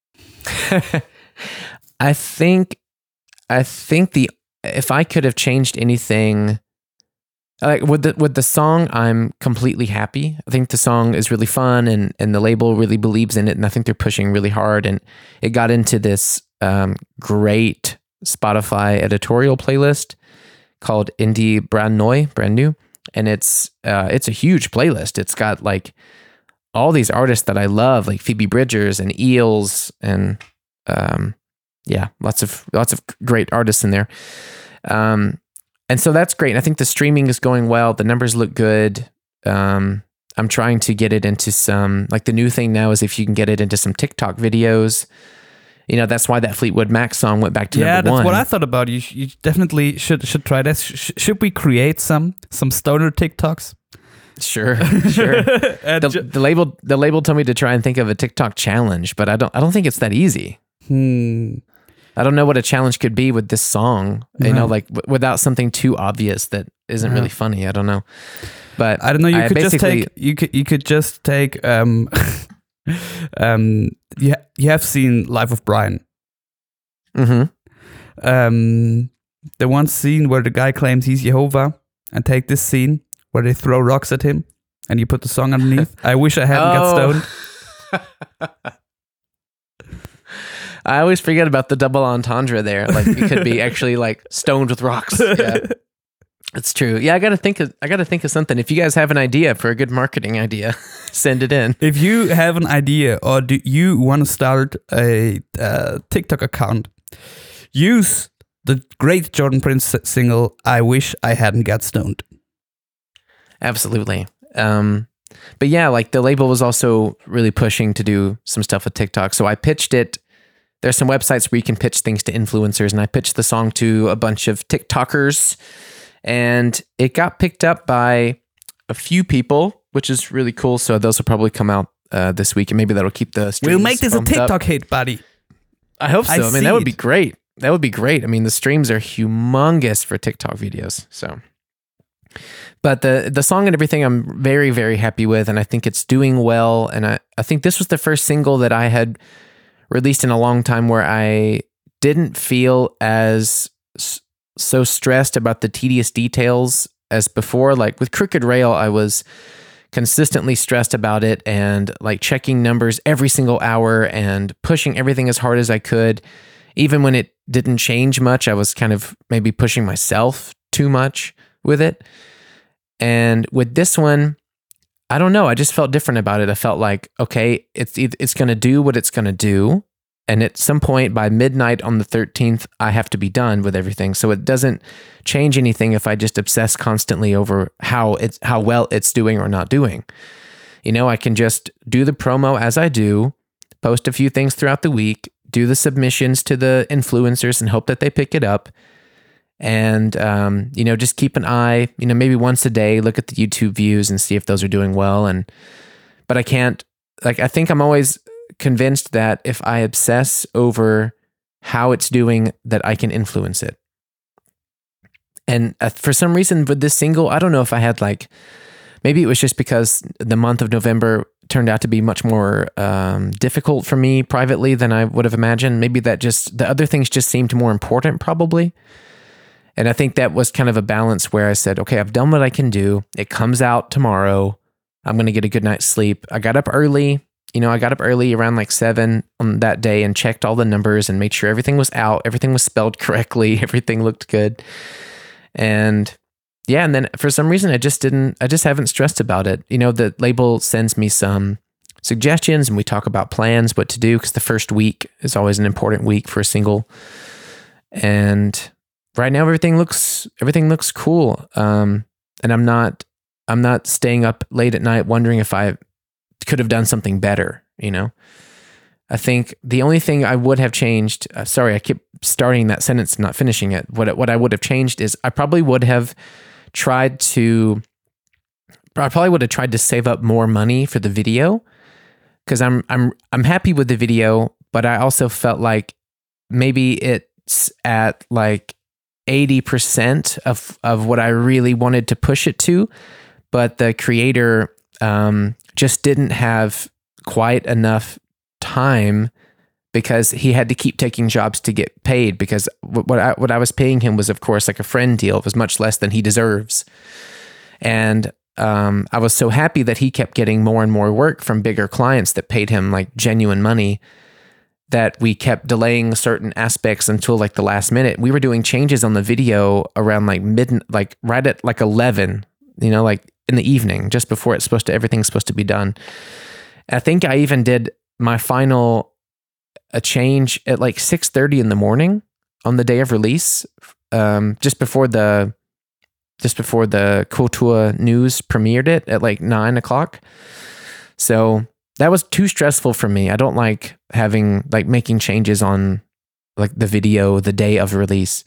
I think if I could have changed anything, like with the song, I'm completely happy. I think the song is really fun, and the label really believes in it, and I think they're pushing really hard. And it got into this great Spotify editorial playlist called Indie Brand New, and it's a huge playlist. It's got like all these artists that I love, like Phoebe Bridgers and Eels, and lots of great artists in there. And so that's great. I think the streaming is going well. The numbers look good. I'm trying to get it into some, like the new thing now is if you can get it into some TikTok videos. You know, that's why that Fleetwood Mac song went back to number one. Yeah, that's what I thought about. You definitely should try this. Should we create some stoner TikToks? Sure. The label told me to try and think of a TikTok challenge, but I don't think it's that easy. I don't know what a challenge could be with this song, you know, like without something too obvious that isn't really funny. I don't know, but I don't know. You could just take you have seen Life of Brian. Mm-hmm. The one scene where the guy claims he's Jehovah, and take this scene where they throw rocks at him and you put the song underneath. I wish I hadn't got stoned. I always forget about the double entendre there. Like it could be actually like stoned with rocks. Yeah. It's true. Yeah, I gotta think of something. If you guys have an idea for a good marketing idea, send it in. If you have an idea, or do you want to start a TikTok account, use the great Jordan Prince single "I Wish I Hadn't Got Stoned." Absolutely. But yeah, like the label was also really pushing to do some stuff with TikTok. So I pitched it. There's some websites where you can pitch things to influencers, and I pitched the song to a bunch of TikTokers, and it got picked up by a few people, which is really cool. So those will probably come out this week, and maybe that'll keep the streams. We'll make this a TikTok hit, buddy. I hope so. I mean, that would be great. I mean, the streams are humongous for TikTok videos. So, But the song and everything I'm very, very happy with, and I think it's doing well. And I think this was the first single that I had released in a long time where I didn't feel as so stressed about the tedious details as before. Like with Crooked Rail, I was consistently stressed about it and like checking numbers every single hour and pushing everything as hard as I could. Even when it didn't change much, I was kind of maybe pushing myself too much with it. And with this one, I don't know. I just felt different about it. I felt like, okay, it's going to do what it's going to do. And at some point by midnight on the 13th, I have to be done with everything. So it doesn't change anything if I just obsess constantly over how well it's doing or not doing. You know, I can just do the promo as I do, post a few things throughout the week, do the submissions to the influencers and hope that they pick it up. And, you know, just keep an eye, you know, maybe once a day, look at the YouTube views and see if those are doing well. But I can't, like, I think I'm always convinced that if I obsess over how it's doing, that I can influence it. And for some reason with this single, I don't know if I had like, maybe it was just because the month of November turned out to be much more difficult for me privately than I would have imagined. Maybe that just, the other things just seemed more important probably. And I think that was kind of a balance where I said, okay, I've done what I can do. It comes out tomorrow. I'm going to get a good night's sleep. I got up early. You know, I got up early around like 7 on that day and checked all the numbers and made sure everything was out. Everything was spelled correctly. Everything looked good. And yeah, and then for some reason, I just haven't stressed about it. You know, the label sends me some suggestions and we talk about plans, what to do, because the first week is always an important week for a single. And right now, everything looks cool. And I'm not staying up late at night wondering if I could have done something better. You know, I think the only thing I would have changed. Sorry, I keep starting that sentence and not finishing it. What I would have changed is I probably would have tried to save up more money for the video, because I'm happy with the video, but I also felt like maybe it's at like 80% of what I really wanted to push it to, but the creator just didn't have quite enough time because he had to keep taking jobs to get paid, because what I was paying him was, of course, like a friend deal. It was much less than he deserves. And I was so happy that he kept getting more and more work from bigger clients that paid him like genuine money, that we kept delaying certain aspects until like the last minute. We were doing changes on the video around like like right at like 11, you know, like in the evening, just before everything's supposed to be done. I think I even did my final change at like 6:30 in the morning on the day of release, just before the Kultur News premiered it at like 9 o'clock. So that was too stressful for me. I don't like making changes on like the video the day of release.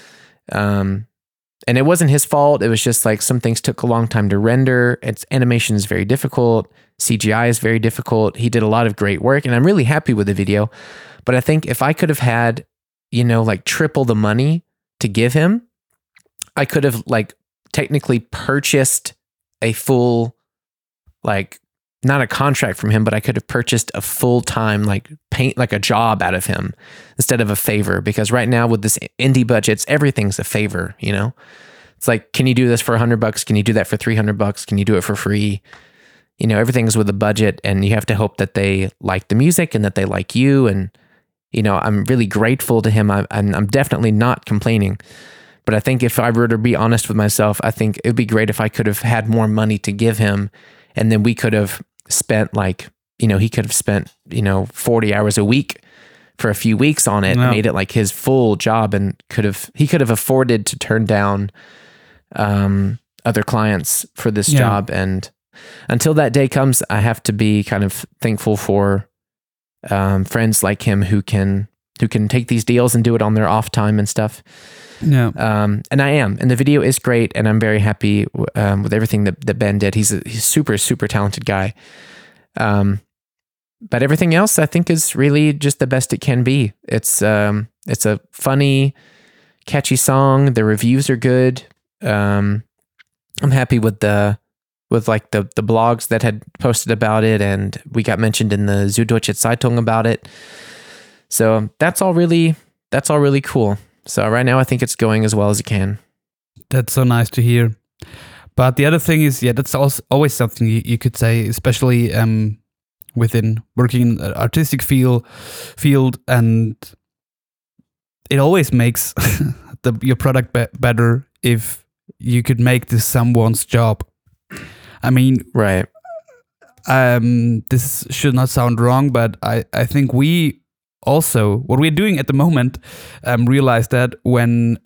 And it wasn't his fault. It was just like some things took a long time to render. Its animation is very difficult. CGI is very difficult. He did a lot of great work and I'm really happy with the video. But I think if I could have had, you know, like triple the money to give him, I could have like technically purchased a full, like, not a contract from him, but I could have purchased a full-time like a job out of him instead of a favor. Because right now with this indie budgets, everything's a favor, you know? It's like, can you do this for $100? Can you do that for $300? Can you do it for free? You know, everything's with a budget and you have to hope that they like the music and that they like you. And, you know, I'm really grateful to him. I'm definitely not complaining. But I think if I were to be honest with myself, I think it'd be great if I could have had more money to give him. And then we could have spent like, you know, he could have spent, you know, 40 hours a week for a few weeks on it, and made it like his full job, and he could have afforded to turn down other clients for this job. And until that day comes, I have to be kind of thankful for friends like him who can take these deals and do it on their off time and stuff. Yeah. And I am, and the video is great, and I'm very happy with everything that Ben did. He's super, super talented guy. But everything else I think is really just the best it can be. It's a funny, catchy song. The reviews are good. I'm happy with the blogs that had posted about it, and we got mentioned in the Süddeutsche Zeitung about it. So that's all really cool. So right now I think it's going as well as it can. That's so nice to hear. But the other thing is, that's also always something you could say, especially within working in the artistic field, and it always makes your product better if you could make this someone's job. I mean, right. This should not sound wrong, but I think we also, what we're doing at the moment, realized that when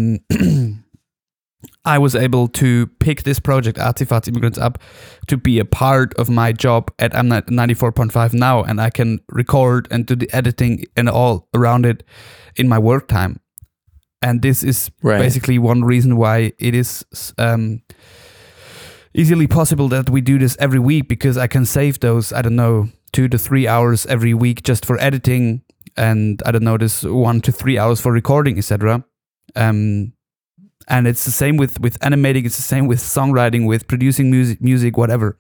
I was able to pick this project, Arzi-Fazi Immigrants, up to be a part of my job at M94.5 now, and I can record and do the editing and all around it in my work time. And this is basically one reason why it is easily possible that we do this every week, because I can save those, 2 to 3 hours every week just for editing, and this 1 to 3 hours for recording, etc. And it's the same with animating, it's the same with songwriting, with producing music, whatever.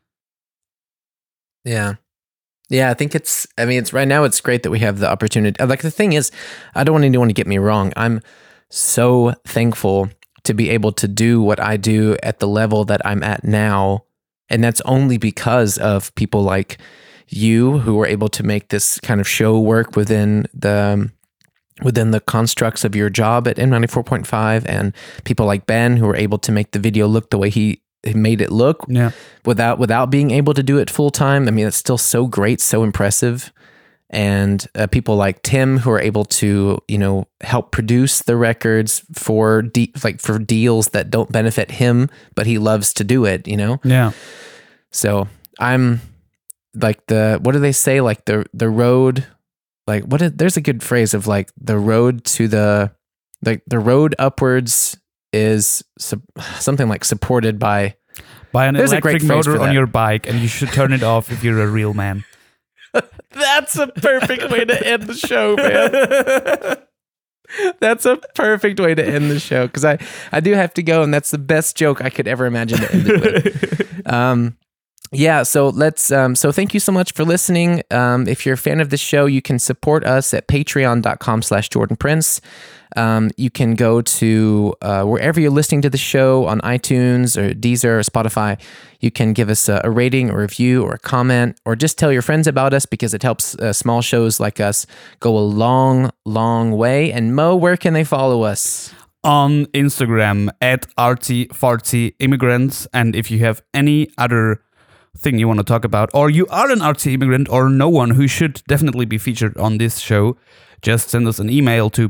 Yeah. Yeah, I think it's right now it's great that we have the opportunity. Like, the thing is, I don't want anyone to get me wrong. I'm so thankful to be able to do what I do at the level that I'm at now. And that's only because of people like you who were able to make this kind of show work within the constructs of your job at M94.5, and people like Ben who were able to make the video look the way he made it look without being able to do it full time. I mean, it's still so great, so impressive. And people like Tim who are able to, help produce the records for deals that don't benefit him, but he loves to do it, Yeah. So I'm like what do they say? Like the road, there's a good phrase of like the road to the road upwards is something like supported by an electric motor on your bike, and you should turn it off if you're a real man. That's a perfect way to end the show, man. That's a perfect way to end the show, because I do have to go, and that's the best joke I could ever imagine to end it with. Yeah, so so thank you so much for listening. If you're a fan of the show, you can support us at patreon.com/JordanPrince. You can go to wherever you're listening to the show, on iTunes or Deezer or Spotify. You can give us a rating or review or a comment, or just tell your friends about us, because it helps small shows like us go a long, long way. And Mo, where can they follow us? On Instagram at Arzi-Fazi Immigrants. And if you have any other thing you want to talk about, or you are an artsy immigrant or no one who should definitely be featured on this show, just send us an email to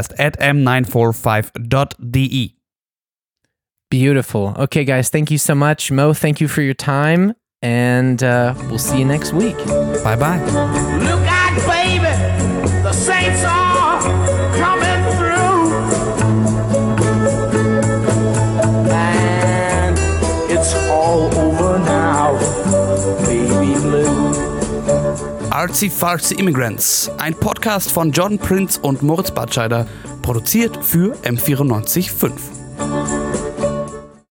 podcast@m945.de. Beautiful. Okay, guys, thank you so much. Mo, thank you for your time, and we'll see you next week. Bye-bye. Look out, baby, the saints are coming through, and it's all over now, baby blue. Arzi-Fazi Immigrants, ein Podcast von Jordan Prince und Moritz Bartscheider, produziert für M94.5.